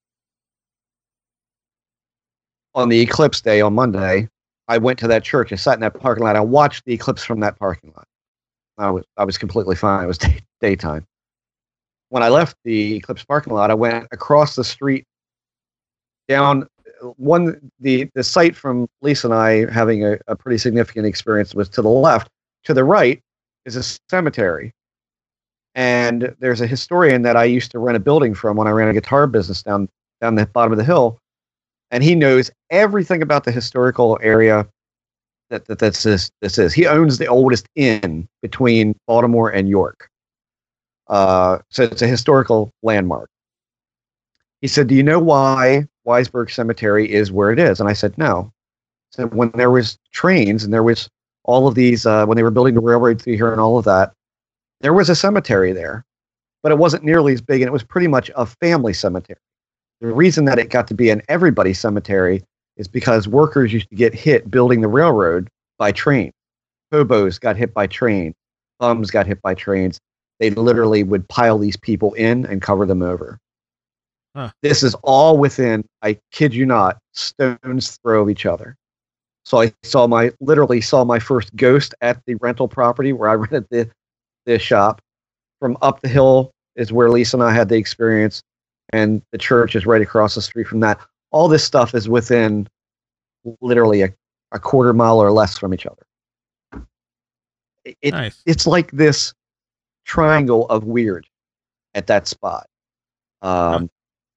on the eclipse day on Monday, I went to that church. I sat in that parking lot. I watched the eclipse from that parking lot. I was I was completely fine. It was day, daytime. When I left the eclipse parking lot, I went across the street down one the the site from Lisa and I having a, a pretty significant experience was to the left. To the right is a cemetery. And there's a historian that I used to rent a building from when I ran a guitar business down down the bottom of the hill. And he knows everything about the historical area that, that that's this, this is. He owns the oldest inn between Baltimore and York. Uh, so it's a historical landmark. He said, "Do you know why Weisberg Cemetery is where it is?" And I said, "No." So when there was trains and there was all of these, uh, when they were building the railroad through here and all of that, there was a cemetery there, but it wasn't nearly as big, and it was pretty much a family cemetery. The reason that it got to be an everybody cemetery is because workers used to get hit building the railroad by train. Hobos got hit by trains. Bums got hit by trains. They literally would pile these people in and cover them over. Huh. This is all within, I kid you not, stone's throw of each other. So I saw my, literally saw my first ghost at the rental property where I rented the, the shop. From up the hill is where Lisa and I had the experience. And the church is right across the street from that. All this stuff is within literally a, a quarter mile or less from each other. It, it- Nice. It's like this triangle of weird at that spot. Um,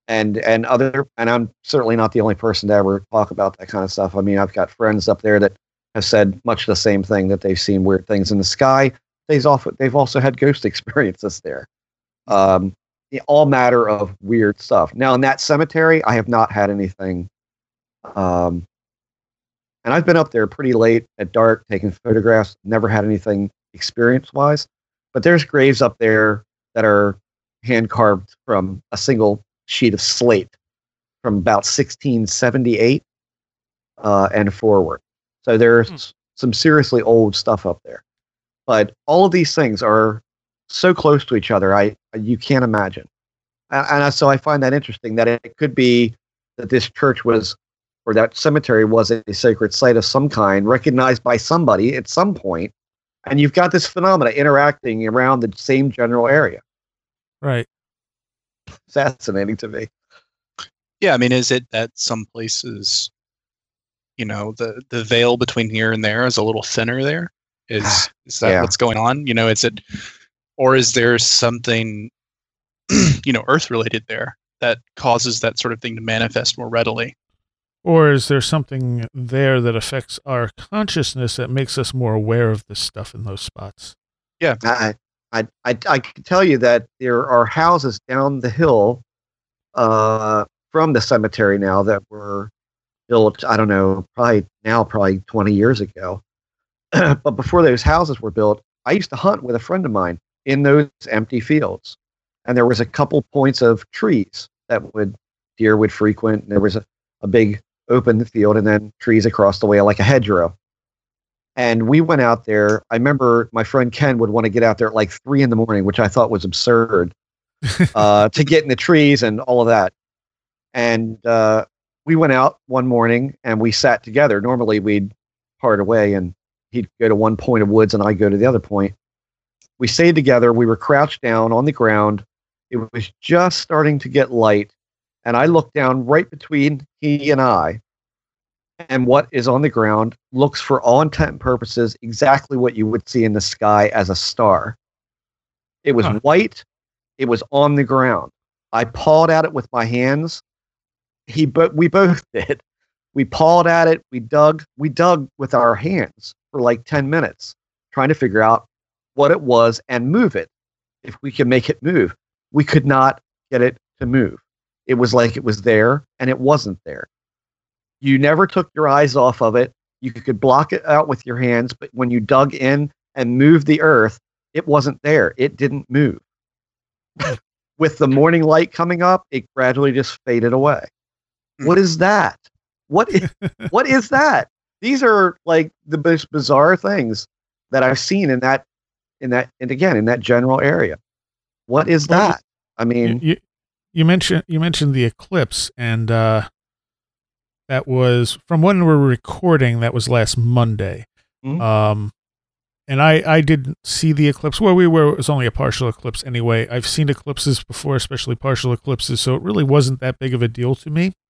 and and other, and I'm certainly not the only person to ever talk about that kind of stuff. I mean, I've got friends up there that have said much the same thing, that they've seen weird things in the sky. They've also they've also had ghost experiences there. Um, all matter of weird stuff. Now, in that cemetery, I have not had anything. Um, and I've been up there pretty late at dark taking photographs. Never had anything experience-wise. But there's graves up there that are hand carved from a single sheet of slate from about sixteen seventy-eight uh, and forward. So there's hmm. some seriously old stuff up there. But all of these things are so close to each other, I you can't imagine. And, and so I find that interesting, that it could be that this church was, or that cemetery was a sacred site of some kind, recognized by somebody at some point, and you've got this phenomena interacting around the same general area. Right. Fascinating to me. Yeah, I mean, is it that some places, you know, the the veil between here and there is a little thinner there? Is is that Yeah. what's going on? You know, is it, or is there something, you know, earth related there that causes that sort of thing to manifest more readily? Or is there something there that affects our consciousness that makes us more aware of this stuff in those spots? Yeah. I, I, I, I can tell you that there are houses down the hill uh, from the cemetery now that were built, I don't know, probably now, probably twenty years ago. But before those houses were built, I used to hunt with a friend of mine in those empty fields. And there was a couple points of trees that would deer would frequent. And there was a, a big open field and then trees across the way, like a hedgerow. And we went out there. I remember my friend Ken would want to get out there at like three in the morning, which I thought was absurd, uh, to get in the trees and all of that. And uh, we went out one morning and we sat together. Normally we'd part away and he'd go to one point of woods and I'd go to the other point. We stayed together. We were crouched down on the ground. It was just starting to get light. And I looked down right between he and I. And what is on the ground looks, for all intent and purposes, exactly what you would see in the sky as a star. It was huh. white. It was on the ground. I pawed at it with my hands. He, but we both did. We pawed at it. We dug. We dug with our hands for like ten minutes, trying to figure out what it was and move it. If we could make it move, we could not get it to move. It was like it was there and it wasn't there. You never took your eyes off of it. You could block it out with your hands, but when you dug in and moved the earth, it wasn't there. It didn't move. With the morning light coming up, it gradually just faded away. What is that? What is, what is that? These are like the most bizarre things that I've seen in that, in that, and again, in that general area. What is that? I mean, you, you, you mentioned, you mentioned the eclipse, and, uh, that was from when we were recording. That was last Monday. Mm-hmm. Um, and I, I didn't see the eclipse where we were. It was only a partial eclipse anyway. I've seen eclipses before, especially partial eclipses. So it really wasn't that big of a deal to me.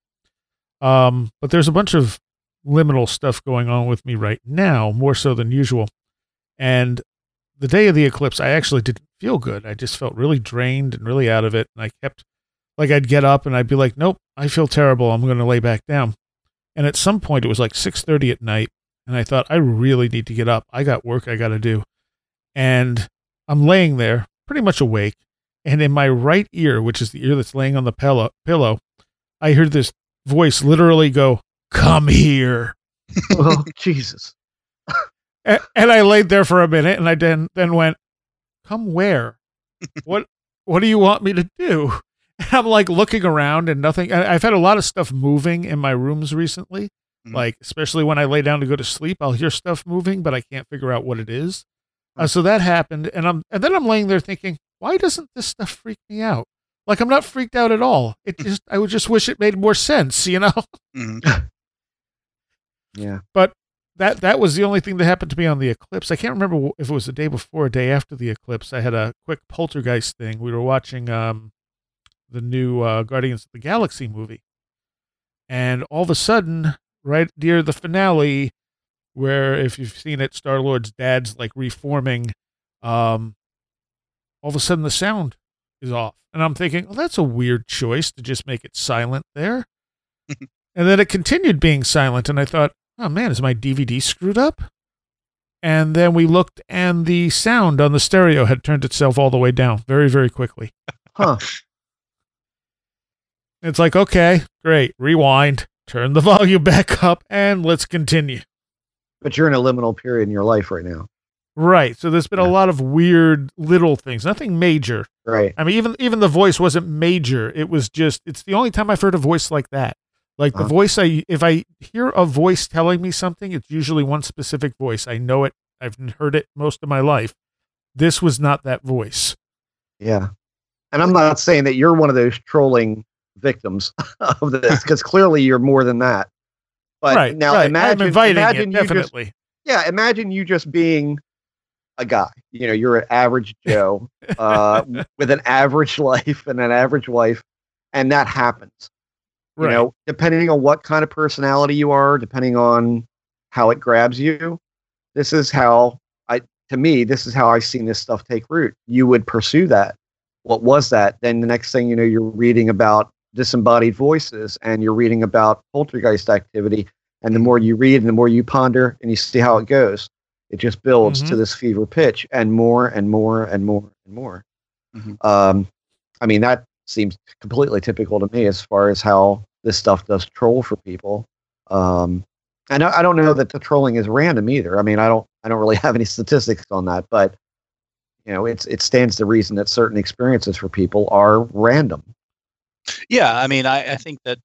Um, but there's a bunch of liminal stuff going on with me right now, more so than usual. And the day of the eclipse, I actually didn't feel good. I just felt really drained and really out of it. And I kept, like, I'd get up and I'd be like, nope, I feel terrible. I'm going to lay back down. And at some point, it was like six thirty at night, and I thought, I really need to get up. I got work I got to do. And I'm laying there, pretty much awake, and in my right ear, which is the ear that's laying on the pillow, pillow, I heard this voice literally go, "Come here." Oh, Jesus. and, and I laid there for a minute, and I then, then went, "Come where? What, what do you want me to do?" I'm like looking around and nothing. I've had a lot of stuff moving in my rooms recently, mm-hmm. like especially when I lay down to go to sleep, I'll hear stuff moving, but I can't figure out what it is. Mm-hmm. Uh, so that happened, and I'm and then I'm laying there thinking, why doesn't this stuff freak me out? Like, I'm not freaked out at all. It just I would just wish it made more sense, you know? Mm-hmm. Yeah. But that that was the only thing that happened to me on the eclipse. I can't remember if it was the day before or day after the eclipse. I had a quick poltergeist thing. We were watching um. the new uh, Guardians of the Galaxy movie. And all of a sudden, right near the finale, where if you've seen it, Star-Lord's dad's like reforming, um, all of a sudden the sound is off. And I'm thinking, well, that's a weird choice to just make it silent there. And then it continued being silent, and I thought, oh man, is my D V D screwed up? And then we looked, and the sound on the stereo had turned itself all the way down very, very quickly. Huh. It's like, okay, great, rewind, turn the volume back up, and let's continue. But you're in a liminal period in your life right now. Right. So there's been Yeah. a lot of weird little things, nothing major. Right. I mean, even even the voice wasn't major. It was just, it's the only time I've heard a voice like that. Like the Uh-huh. voice, I if I hear a voice telling me something, it's usually one specific voice. I know it. I've heard it most of my life. This was not that voice. Yeah. And I'm not saying that you're one of those trolling victims of this, because clearly you're more than that. But right. now right. imagine, I'm inviting imagine it, you just, definitely. yeah, imagine you just being a guy. You know, you're an average Joe uh, with an average life and an average wife, and that happens. You Right. know, depending on what kind of personality you are, depending on how it grabs you, this is how I, to me, this is how I've seen this stuff take root. You would pursue that. What was that? Then the next thing you know, you're reading about disembodied voices, and you're reading about poltergeist activity. And the more you read and the more you ponder and you see how it goes, it just builds Mhm. to this fever pitch, and more and more and more and more. Mhm. Um, I mean, that seems completely typical to me as far as how this stuff does troll for people. Um, and I, I don't know that the trolling is random either. I mean, I don't, I don't really have any statistics on that, but you know, it's, it stands to reason that certain experiences for people are random. Yeah, I mean, I, I think that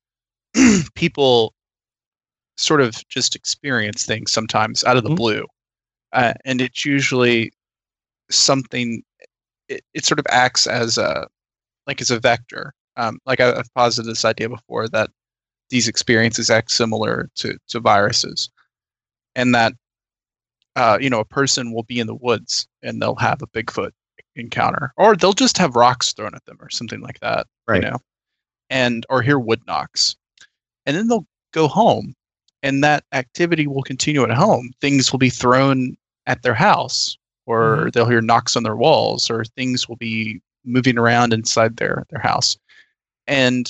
people sort of just experience things sometimes out of the Mhm. blue, uh, and it's usually something. It, it sort of acts as a like as a vector. Um, like I, I've posited this idea before that these experiences act similar to to viruses, and that uh, you know, a person will be in the woods and they'll have a Bigfoot encounter, or they'll just have rocks thrown at them or something like that. Right. You know, and or hear wood knocks, and then they'll go home, and that activity will continue at home. Things will be thrown at their house, or Mhm. they'll hear knocks on their walls, or things will be moving around inside their their house. And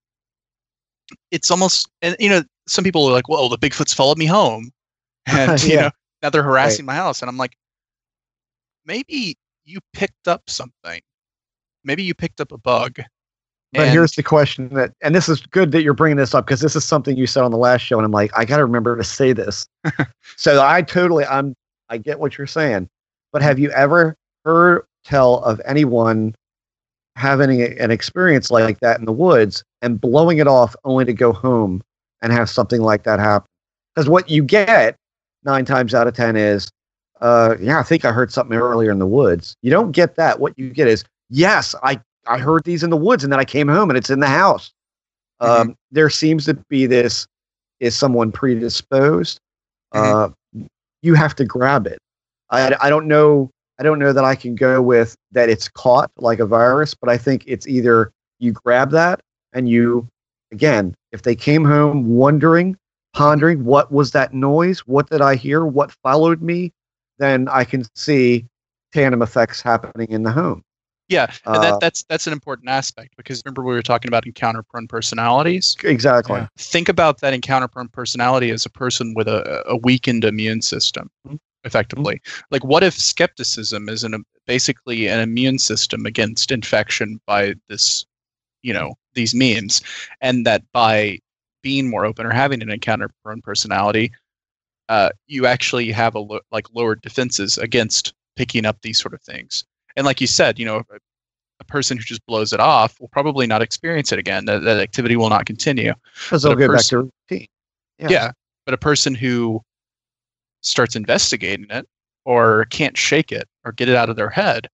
it's almost, and you know, some people are like, well, the Bigfoot's followed me home, and you Yeah. know, now they're harassing my house. And I'm like, maybe you picked up something, maybe you picked up a bug. But And- here's the question that, and this is good that you're bringing this up, because this is something you said on the last show, and I'm like, I got to remember to say this. So I totally, I'm, I get what you're saying, but have you ever heard tell of anyone having a, an experience like that in the woods and blowing it off only to go home and have something like that happen? Because what you get nine times out of ten is, uh, yeah, I think I heard something earlier in the woods. You don't get that. What you get is, yes, I I heard these in the woods, and then I came home and it's in the house. Um, there seems to be this, is someone predisposed? Uh, you have to grab it. I, I don't know. I don't know that I can go with that it's caught like a virus, but I think it's either you grab that and you, again, if they came home wondering, pondering, what was that noise? What did I hear? What followed me? Then I can see tandem effects happening in the home. Yeah, and Uh, that, that's that's an important aspect, because remember we were talking about encounter-prone personalities. Exactly. Yeah. Think about that encounter-prone personality as a person with a, a weakened immune system, Mhm. effectively. Like, what if skepticism is an, basically an immune system against infection by this, you know, these memes, and that by being more open or having an encounter-prone personality, uh, you actually have a lo- like lowered defenses against picking up these sort of things. And like you said, you know, a, a person who just blows it off will probably not experience it again. That, that activity will not continue. Because But they'll a go person- back to routine. Yeah. But a person who starts investigating it, or can't shake it or get it out of their head,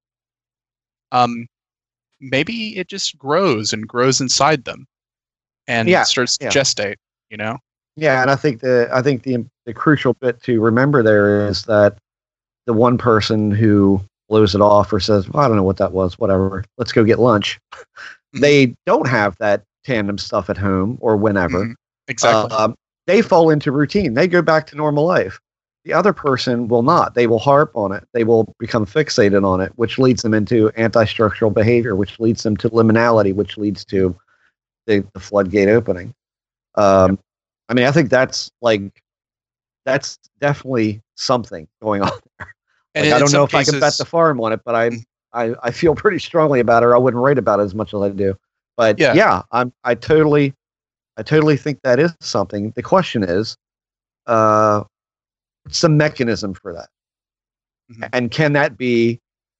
um, maybe it just grows and grows inside them, and Yeah, starts to yeah. gestate. You know. Yeah, and I think the I think the the crucial bit to remember there is that the one person who blows it off or says, well, I don't know what that was, whatever, let's go get lunch. They don't have that tandem stuff at home or whenever. Mhm. Exactly. Um, they fall into routine. They go back to normal life. The other person will not. They will harp on it. They will become fixated on it, which leads them into anti-structural behavior, which leads them to liminality, which leads to the, the floodgate opening. Um, I mean, I think that's like that's definitely something going on there. And Like, I don't know if cases, I can bet the farm on it, but I I I feel pretty strongly about it. Or I wouldn't write about it as much as I do. But Yeah. yeah, I'm I totally I totally think that is something. The question is, uh, what's the mechanism for that? Mhm. And can that be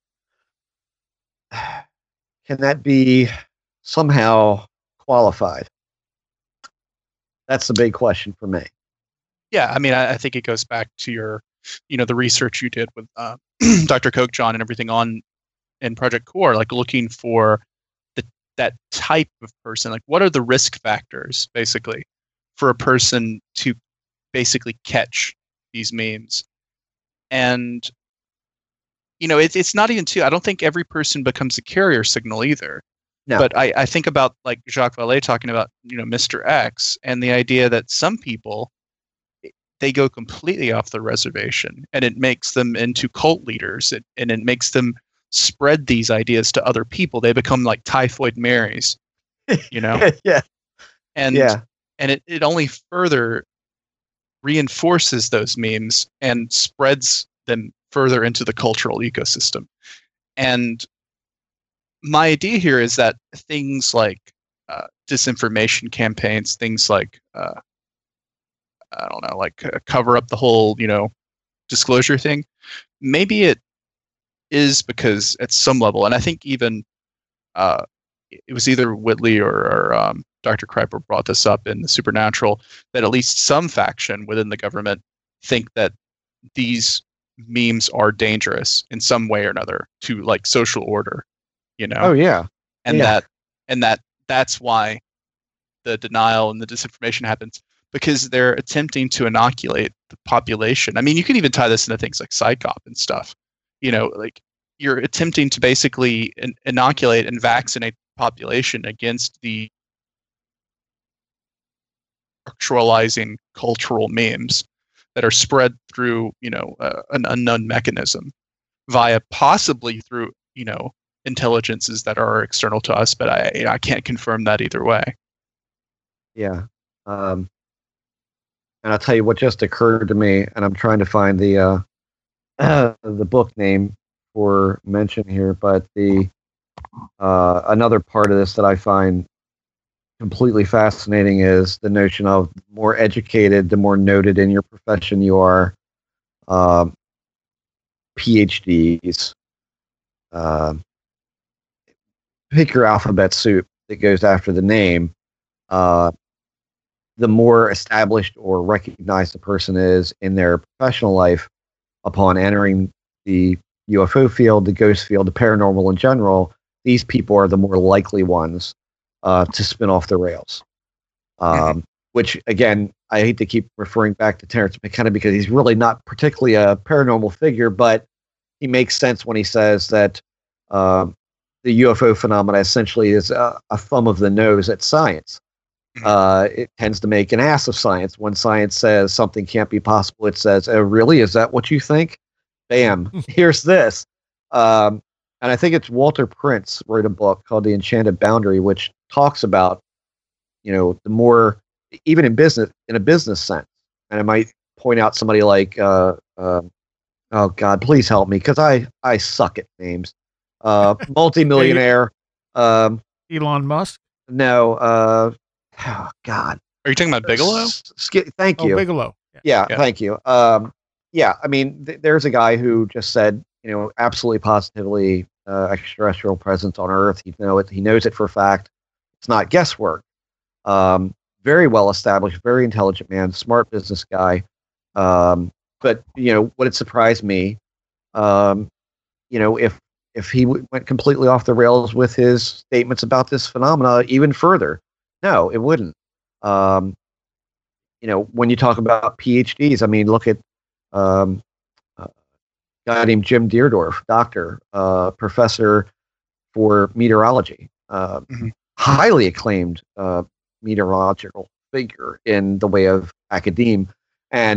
can that be somehow qualified? That's the big question for me. Yeah, I mean, I, I think it goes back to your, you know, the research you did with uh, Doctor Kochjon and everything on in Project Core, like looking for the that type of person. Like, what are the risk factors, basically, for a person to basically catch these memes? And you know, it's it's not even too. I don't think every person becomes a carrier signal either. No. But I, I think about like Jacques Vallée talking about, you know, Mister X, and the idea that some people, they go completely off the reservation, and it makes them into cult leaders, it, and it makes them spread these ideas to other people. They become like typhoid Marys, you know? yeah. And Yeah. and it, it only further reinforces those memes and spreads them further into the cultural ecosystem. And my idea here is that things like uh, disinformation campaigns, things like uh, I don't know, like uh, cover up the whole, you know, disclosure thing. Maybe it is because at some level, and I think even uh, it was either Whitley or, or um, Doctor Kreiper brought this up in the Supernatural, that at least some faction within the government think that these memes are dangerous in some way or another to like social order, you know? Oh yeah. and Yeah. that and that that's why the denial and the disinformation happens, because they're attempting to inoculate the population. I mean, you can even tie this into things like psychop and stuff. You know, like you're attempting to basically in- inoculate and vaccinate the population against the structuralizing cultural memes that are spread through, you know, uh, an unknown mechanism via possibly through, you know, intelligences that are external to us, but I I can't confirm that either way. Yeah. Um, and I'll tell you what just occurred to me, and I'm trying to find the uh, the book name for mention here, but the uh, another part of this that I find completely fascinating is the notion of the more educated, the more noted in your profession you are. Um, PhDs, uh, pick your alphabet soup that goes after the name. Uh, the more established or recognized the person is in their professional life upon entering the U F O field, the ghost field, the paranormal in general, these people are the more likely ones uh, to spin off the rails. Um, Mm-hmm. Which, again, I hate to keep referring back to Terrence McKenna because he's really not particularly a paranormal figure, but he makes sense when he says that um, the U F O phenomena essentially is a, a thumb of the nose at science. Mhm. Uh, it tends to make an ass of science. When science says something can't be possible, it says, "Oh, really? Is that what you think?" Bam! Here's this. Um, and I think it's Walter Prince wrote a book called The Enchanted Boundary, which talks about, you know, the more, even in business, in a business sense. And I might point out somebody like, uh, uh, oh God, please help me, because I I suck at names. Uh, multimillionaire. Um, Elon Musk. no. Uh, oh God. Are you talking about Bigelow? S- sk- thank Oh, you. Bigelow. Yeah. Yeah, Yeah. thank you. Um, yeah, I mean, th- there's a guy who just said, you know, absolutely positively uh, extraterrestrial presence on Earth. He know it. He knows it for a fact. It's not guesswork. Um, very well established, very intelligent man, smart business guy. Um, but you know, would it surprise me? Um, you know, if if he w- went completely off the rails with his statements about this phenomena even further? No, it wouldn't. Um, you know, when you talk about PhDs, I mean, look at um, a guy named Jim Deerdorf, doctor, uh, professor for meteorology, uh, Mhm. highly acclaimed uh, meteorological figure in the way of academe. And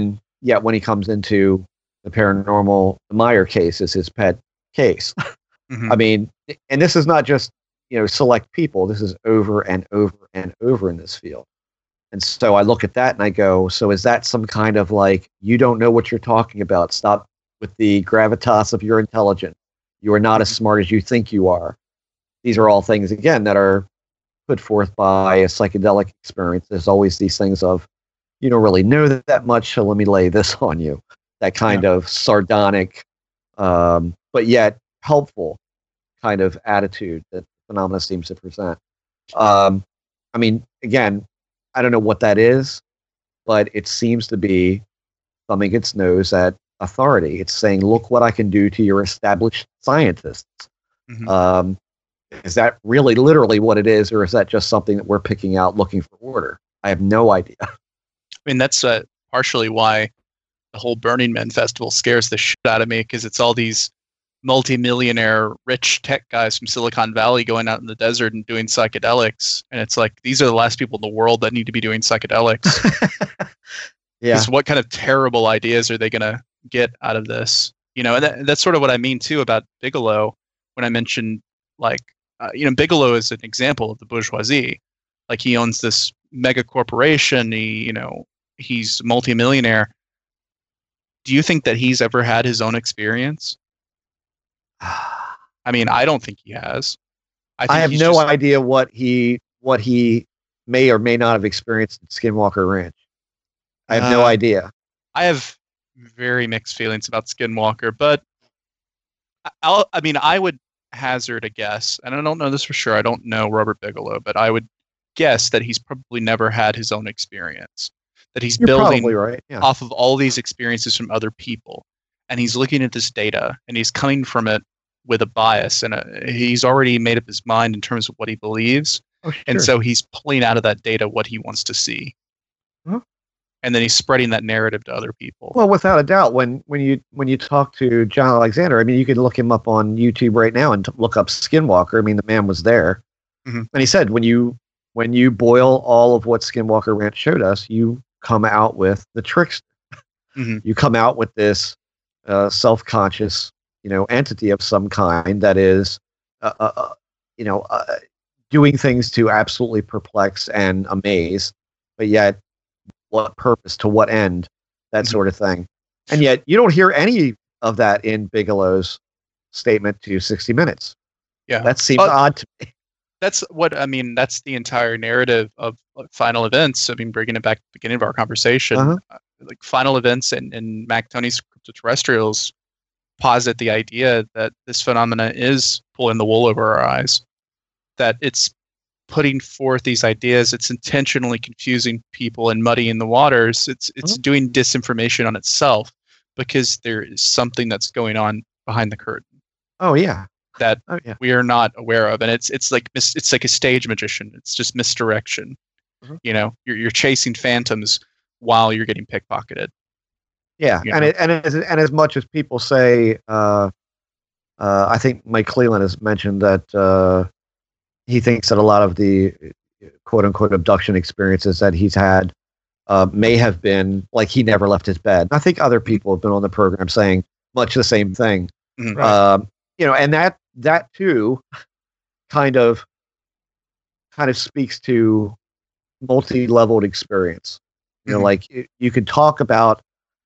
yet when he comes into the paranormal, the Meyer case is his pet case. Mhm. I mean, and this is not just, you know, select people. This is over and over and over in this field. And so I look at that and I go, so is that some kind of like, you don't know what you're talking about. Stop with the gravitas of your intelligence. You are not as smart as you think you are. These are all things, again, that are put forth by a psychedelic experience. There's always these things of, you don't really know that, that much, so let me lay this on you. That kind Yeah. of sardonic, um, but yet helpful kind of attitude that phenomena seems to present. Um, I mean, again, I don't know what that is, but it seems to be thumbing its nose at authority. It's saying, look what I can do to your established scientists. Mhm. Um, is that really literally what it is, or is that just something that we're picking out looking for order? I have no idea. I mean, that's uh, partially why the whole Burning Man festival scares the shit out of me, because it's all these multi-millionaire rich tech guys from Silicon Valley going out in the desert and doing psychedelics. And it's like, these are the last people in the world that need to be doing psychedelics. Yeah. Because what kind of terrible ideas are they going to get out of this? You know, and that, that's sort of what I mean too about Bigelow when I mentioned, like, uh, you know, Bigelow is an example of the bourgeoisie. Like, he owns this mega corporation. He, you know, he's multimillionaire. Do you think that he's ever had his own experience? I mean, I don't think he has. I, think I have he's no just, idea what he what he may or may not have experienced at Skinwalker Ranch. I have no Uh, idea. I have very mixed feelings about Skinwalker, but I'll, I mean, I would hazard a guess, and I don't know this for sure. I don't know Robert Bigelow, but I would guess that he's probably never had his own experience. That he's You're building probably right. Yeah. off of all these experiences from other people, and he's looking at this data, and he's coming from it with a bias, and a, he's already made up his mind in terms of what he believes, Oh, sure. and so he's pulling out of that data what he wants to see. Huh? And then he's spreading that narrative to other people. Well, without a doubt, when when you when you talk to John Alexander, I mean, you can look him up on YouTube right now and t- look up Skinwalker. I mean, the man was there, Mhm. and he said, when you when you boil all of what Skinwalker Ranch showed us, you come out with the trickster. Mhm. You come out with this uh, self-conscious, you know, entity of some kind that is, uh, uh, uh, you know, uh, doing things to absolutely perplex and amaze, but yet, what purpose, to what end, that Mhm. sort of thing. And yet, you don't hear any of that in Bigelow's statement to sixty minutes. Yeah. That seems Well, odd to me. that's what I mean. That's the entire narrative of like, Final Events. I mean, bringing it back to the beginning of our conversation, Uh-huh. uh, like Final Events and, and Mac Tony's Cryptoterrestrials posit the idea that this phenomena is pulling the wool over our eyes, that it's putting forth these ideas, it's intentionally confusing people and muddying the waters. It's it's Uh-huh. doing disinformation on itself because there is something that's going on behind the curtain Oh yeah. that Oh yeah. we are not aware of, and it's it's like mis- it's like a stage magician. It's just misdirection. Mhm. You know, you're you're chasing phantoms while you're getting pickpocketed. Yeah, You and know? it, and as and as much as people say, uh, uh, I think Mike Cleland has mentioned that uh, he thinks that a lot of the quote unquote abduction experiences that he's had uh, may have been like he never left his bed. I think other people have been on the program saying much the same thing. Mhm. Right. Um, you know, and that that too kind of kind of speaks to multi-leveled experience. You know, Mhm. like y- you could talk about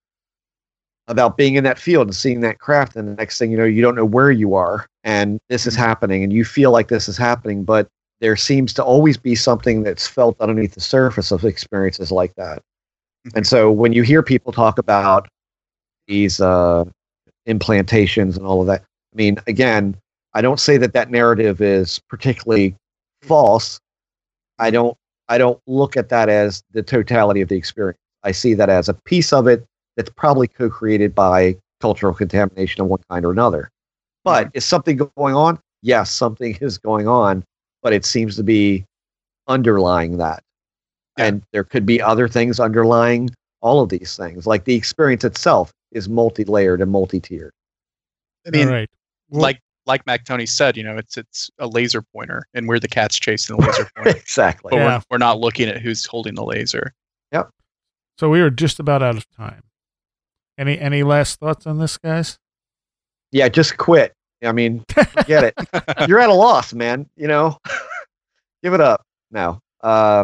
about being in that field and seeing that craft, and the next thing you know, you don't know where you are, and this is Mhm. happening, and you feel like this is happening, but there seems to always be something that's felt underneath the surface of experiences like that. And so when you hear people talk about these uh, implantations and all of that, I mean, again, I don't say that that narrative is particularly false. I don't. I don't look at that as the totality of the experience. I see that as a piece of it that's probably co-created by cultural contamination of one kind or another. But is something going on? Yes, something is going on, but it seems to be underlying that. Yeah. And there could be other things underlying all of these things. Like the experience itself is multi-layered and multi-tiered. I mean, All right. Well, like like Mac Tony said, you know, it's it's a laser pointer, and we're the cats chasing the laser pointer, Exactly. but Yeah. we're we're not looking at who's holding the laser. so we are just about out of time. Any any last thoughts on this, guys? Yeah, just quit. I mean, forget it. You're at a loss, man. You know, give it up now. Uh,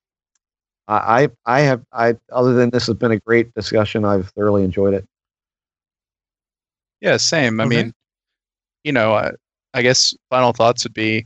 I I have I other than this has been a great discussion. I've thoroughly enjoyed it. Yeah, same. I Okay. mean, you know, I, I guess final thoughts would be,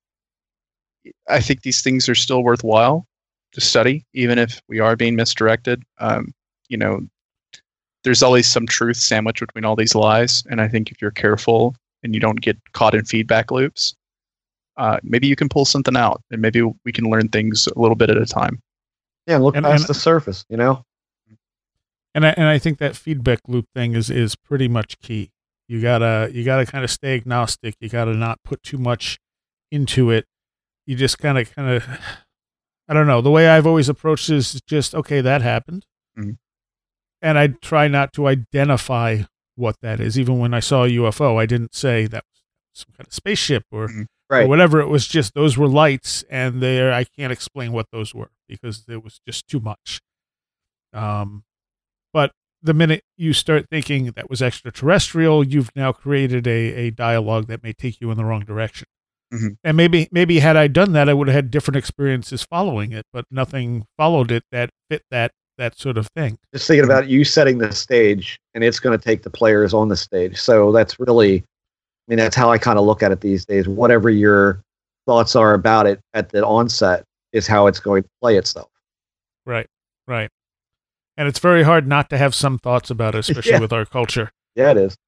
I think these things are still worthwhile to study, even if we are being misdirected. Um, you know, there's always some truth sandwiched between all these lies, and I think if you're careful and you don't get caught in feedback loops, uh, maybe you can pull something out, and maybe we can learn things a little bit at a time. Yeah, look And- past and- the surface. You know. And I and I think that feedback loop thing is is pretty much key. You gotta you gotta kind of stay agnostic. You gotta not put too much into it. You just kind of kind of I don't know. The way I've always approached it is just okay. That happened, Mhm. and I try not to identify what that is. Even when I saw a U F O, I didn't say that was some kind of spaceship or, Mhm. Right. or whatever. It was just those were lights, and there I can't explain what those were because it was just too much. Um. But the minute you start thinking that was extraterrestrial, you've now created a, a dialogue that may take you in the wrong direction. Mhm. And maybe maybe had I done that, I would have had different experiences following it, but nothing followed it that fit that that sort of thing. Just thinking about you setting the stage, and it's going to take the players on the stage. So that's really, I mean, that's how I kind of look at it these days. Whatever your thoughts are about it at the onset is how it's going to play itself. Right, right. And it's very hard not to have some thoughts about it, especially Yeah. with our culture. Yeah, it is.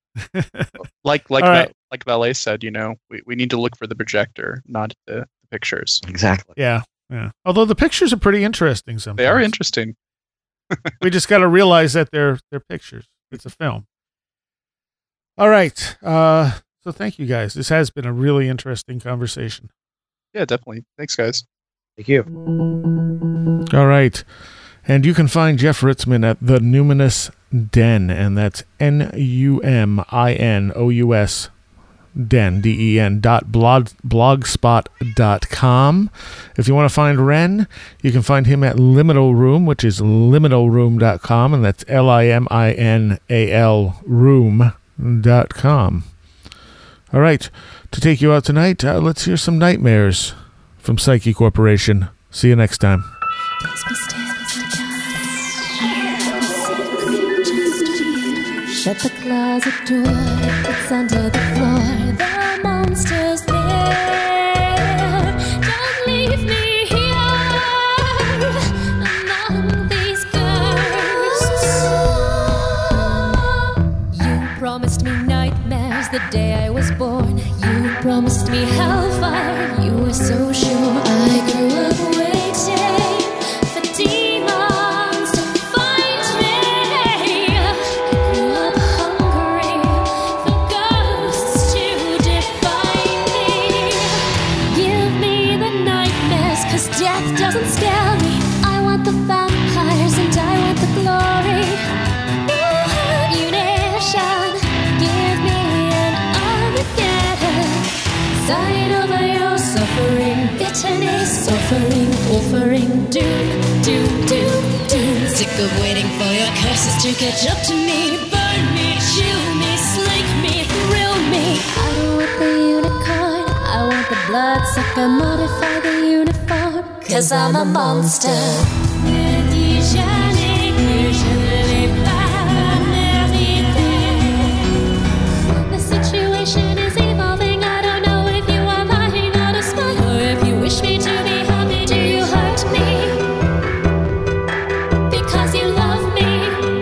Like like All Va- right. like Valet said, you know, we, we need to look for the projector, not the, the pictures. Exactly. Yeah, yeah. Although the pictures are pretty interesting sometimes. They are interesting. We just got to realize that they're they're pictures. It's a film. All right. Uh, so thank you guys. This has been a really interesting conversation. Yeah, definitely. Thanks, guys. Thank you. All right. And you can find Jeff Ritzmann at the Numinous Den, and that's N U M I N O U S Den, D E N, dot blog, blogspot dot com. If you want to find Ren, you can find him at Liminal Room, which is liminal room dot com, and that's L I M I N A L room dot com. All right. To take you out tonight, uh, let's hear some Nightmares from Psyche Corporation. See you next time. Please be still, it's Shut the closet door, it's under the floor. The monster's there. Don't leave me here among these ghosts. You promised me nightmares the day I was born. You promised me hellfire. You were so sure. I grew up waiting for demons to find me. I grew up hungry for ghosts to define me. Give me the nightmares, 'cause death doesn't scare me. I want the vampires and I want the glory. Ammunition, give me an Armageddon. Sign over your suffering, bitterness, suffering, offering, doom, doom, doom, doom. Sick of waiting for your curses to catch up to me. Burn me, chew me, slake me, thrill me. I don't want the unicorn, I want the bloodsucker. Modify the uniform, 'cause I'm a monster. The situation is evolving. I don't know if you are lying on a spot or if you wish me to be happy. Do you hurt me because you love me?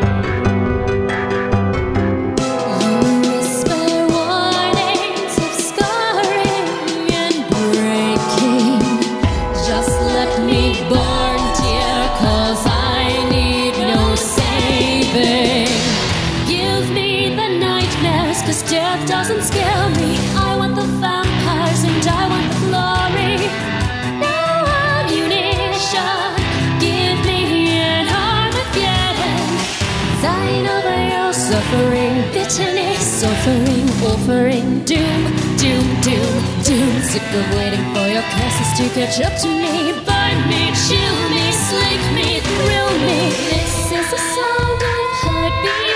You whisper warnings of scarring and breaking. Just let me burn, dear, 'cause I need no saving. Give me the nightmares, 'cause death doesn't scare me. I want the vampires and I want the glory. No ammunition, give me an Armageddon. Sign over your suffering, bitterness, suffering, offering, doom, doom, doom, doom. Sick of waiting for your curses to catch up to me. Burn me, chew me, slake me, thrill me. This is the sound I've heard before.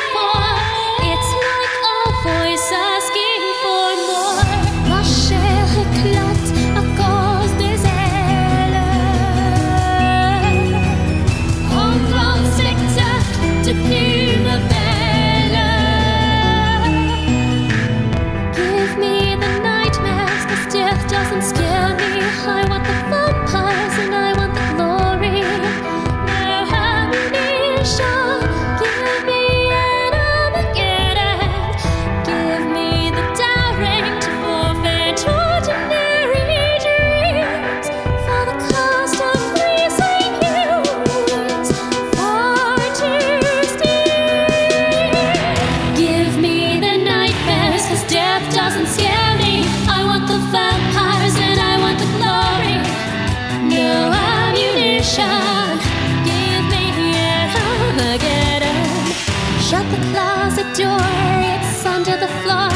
door, it's under the floor.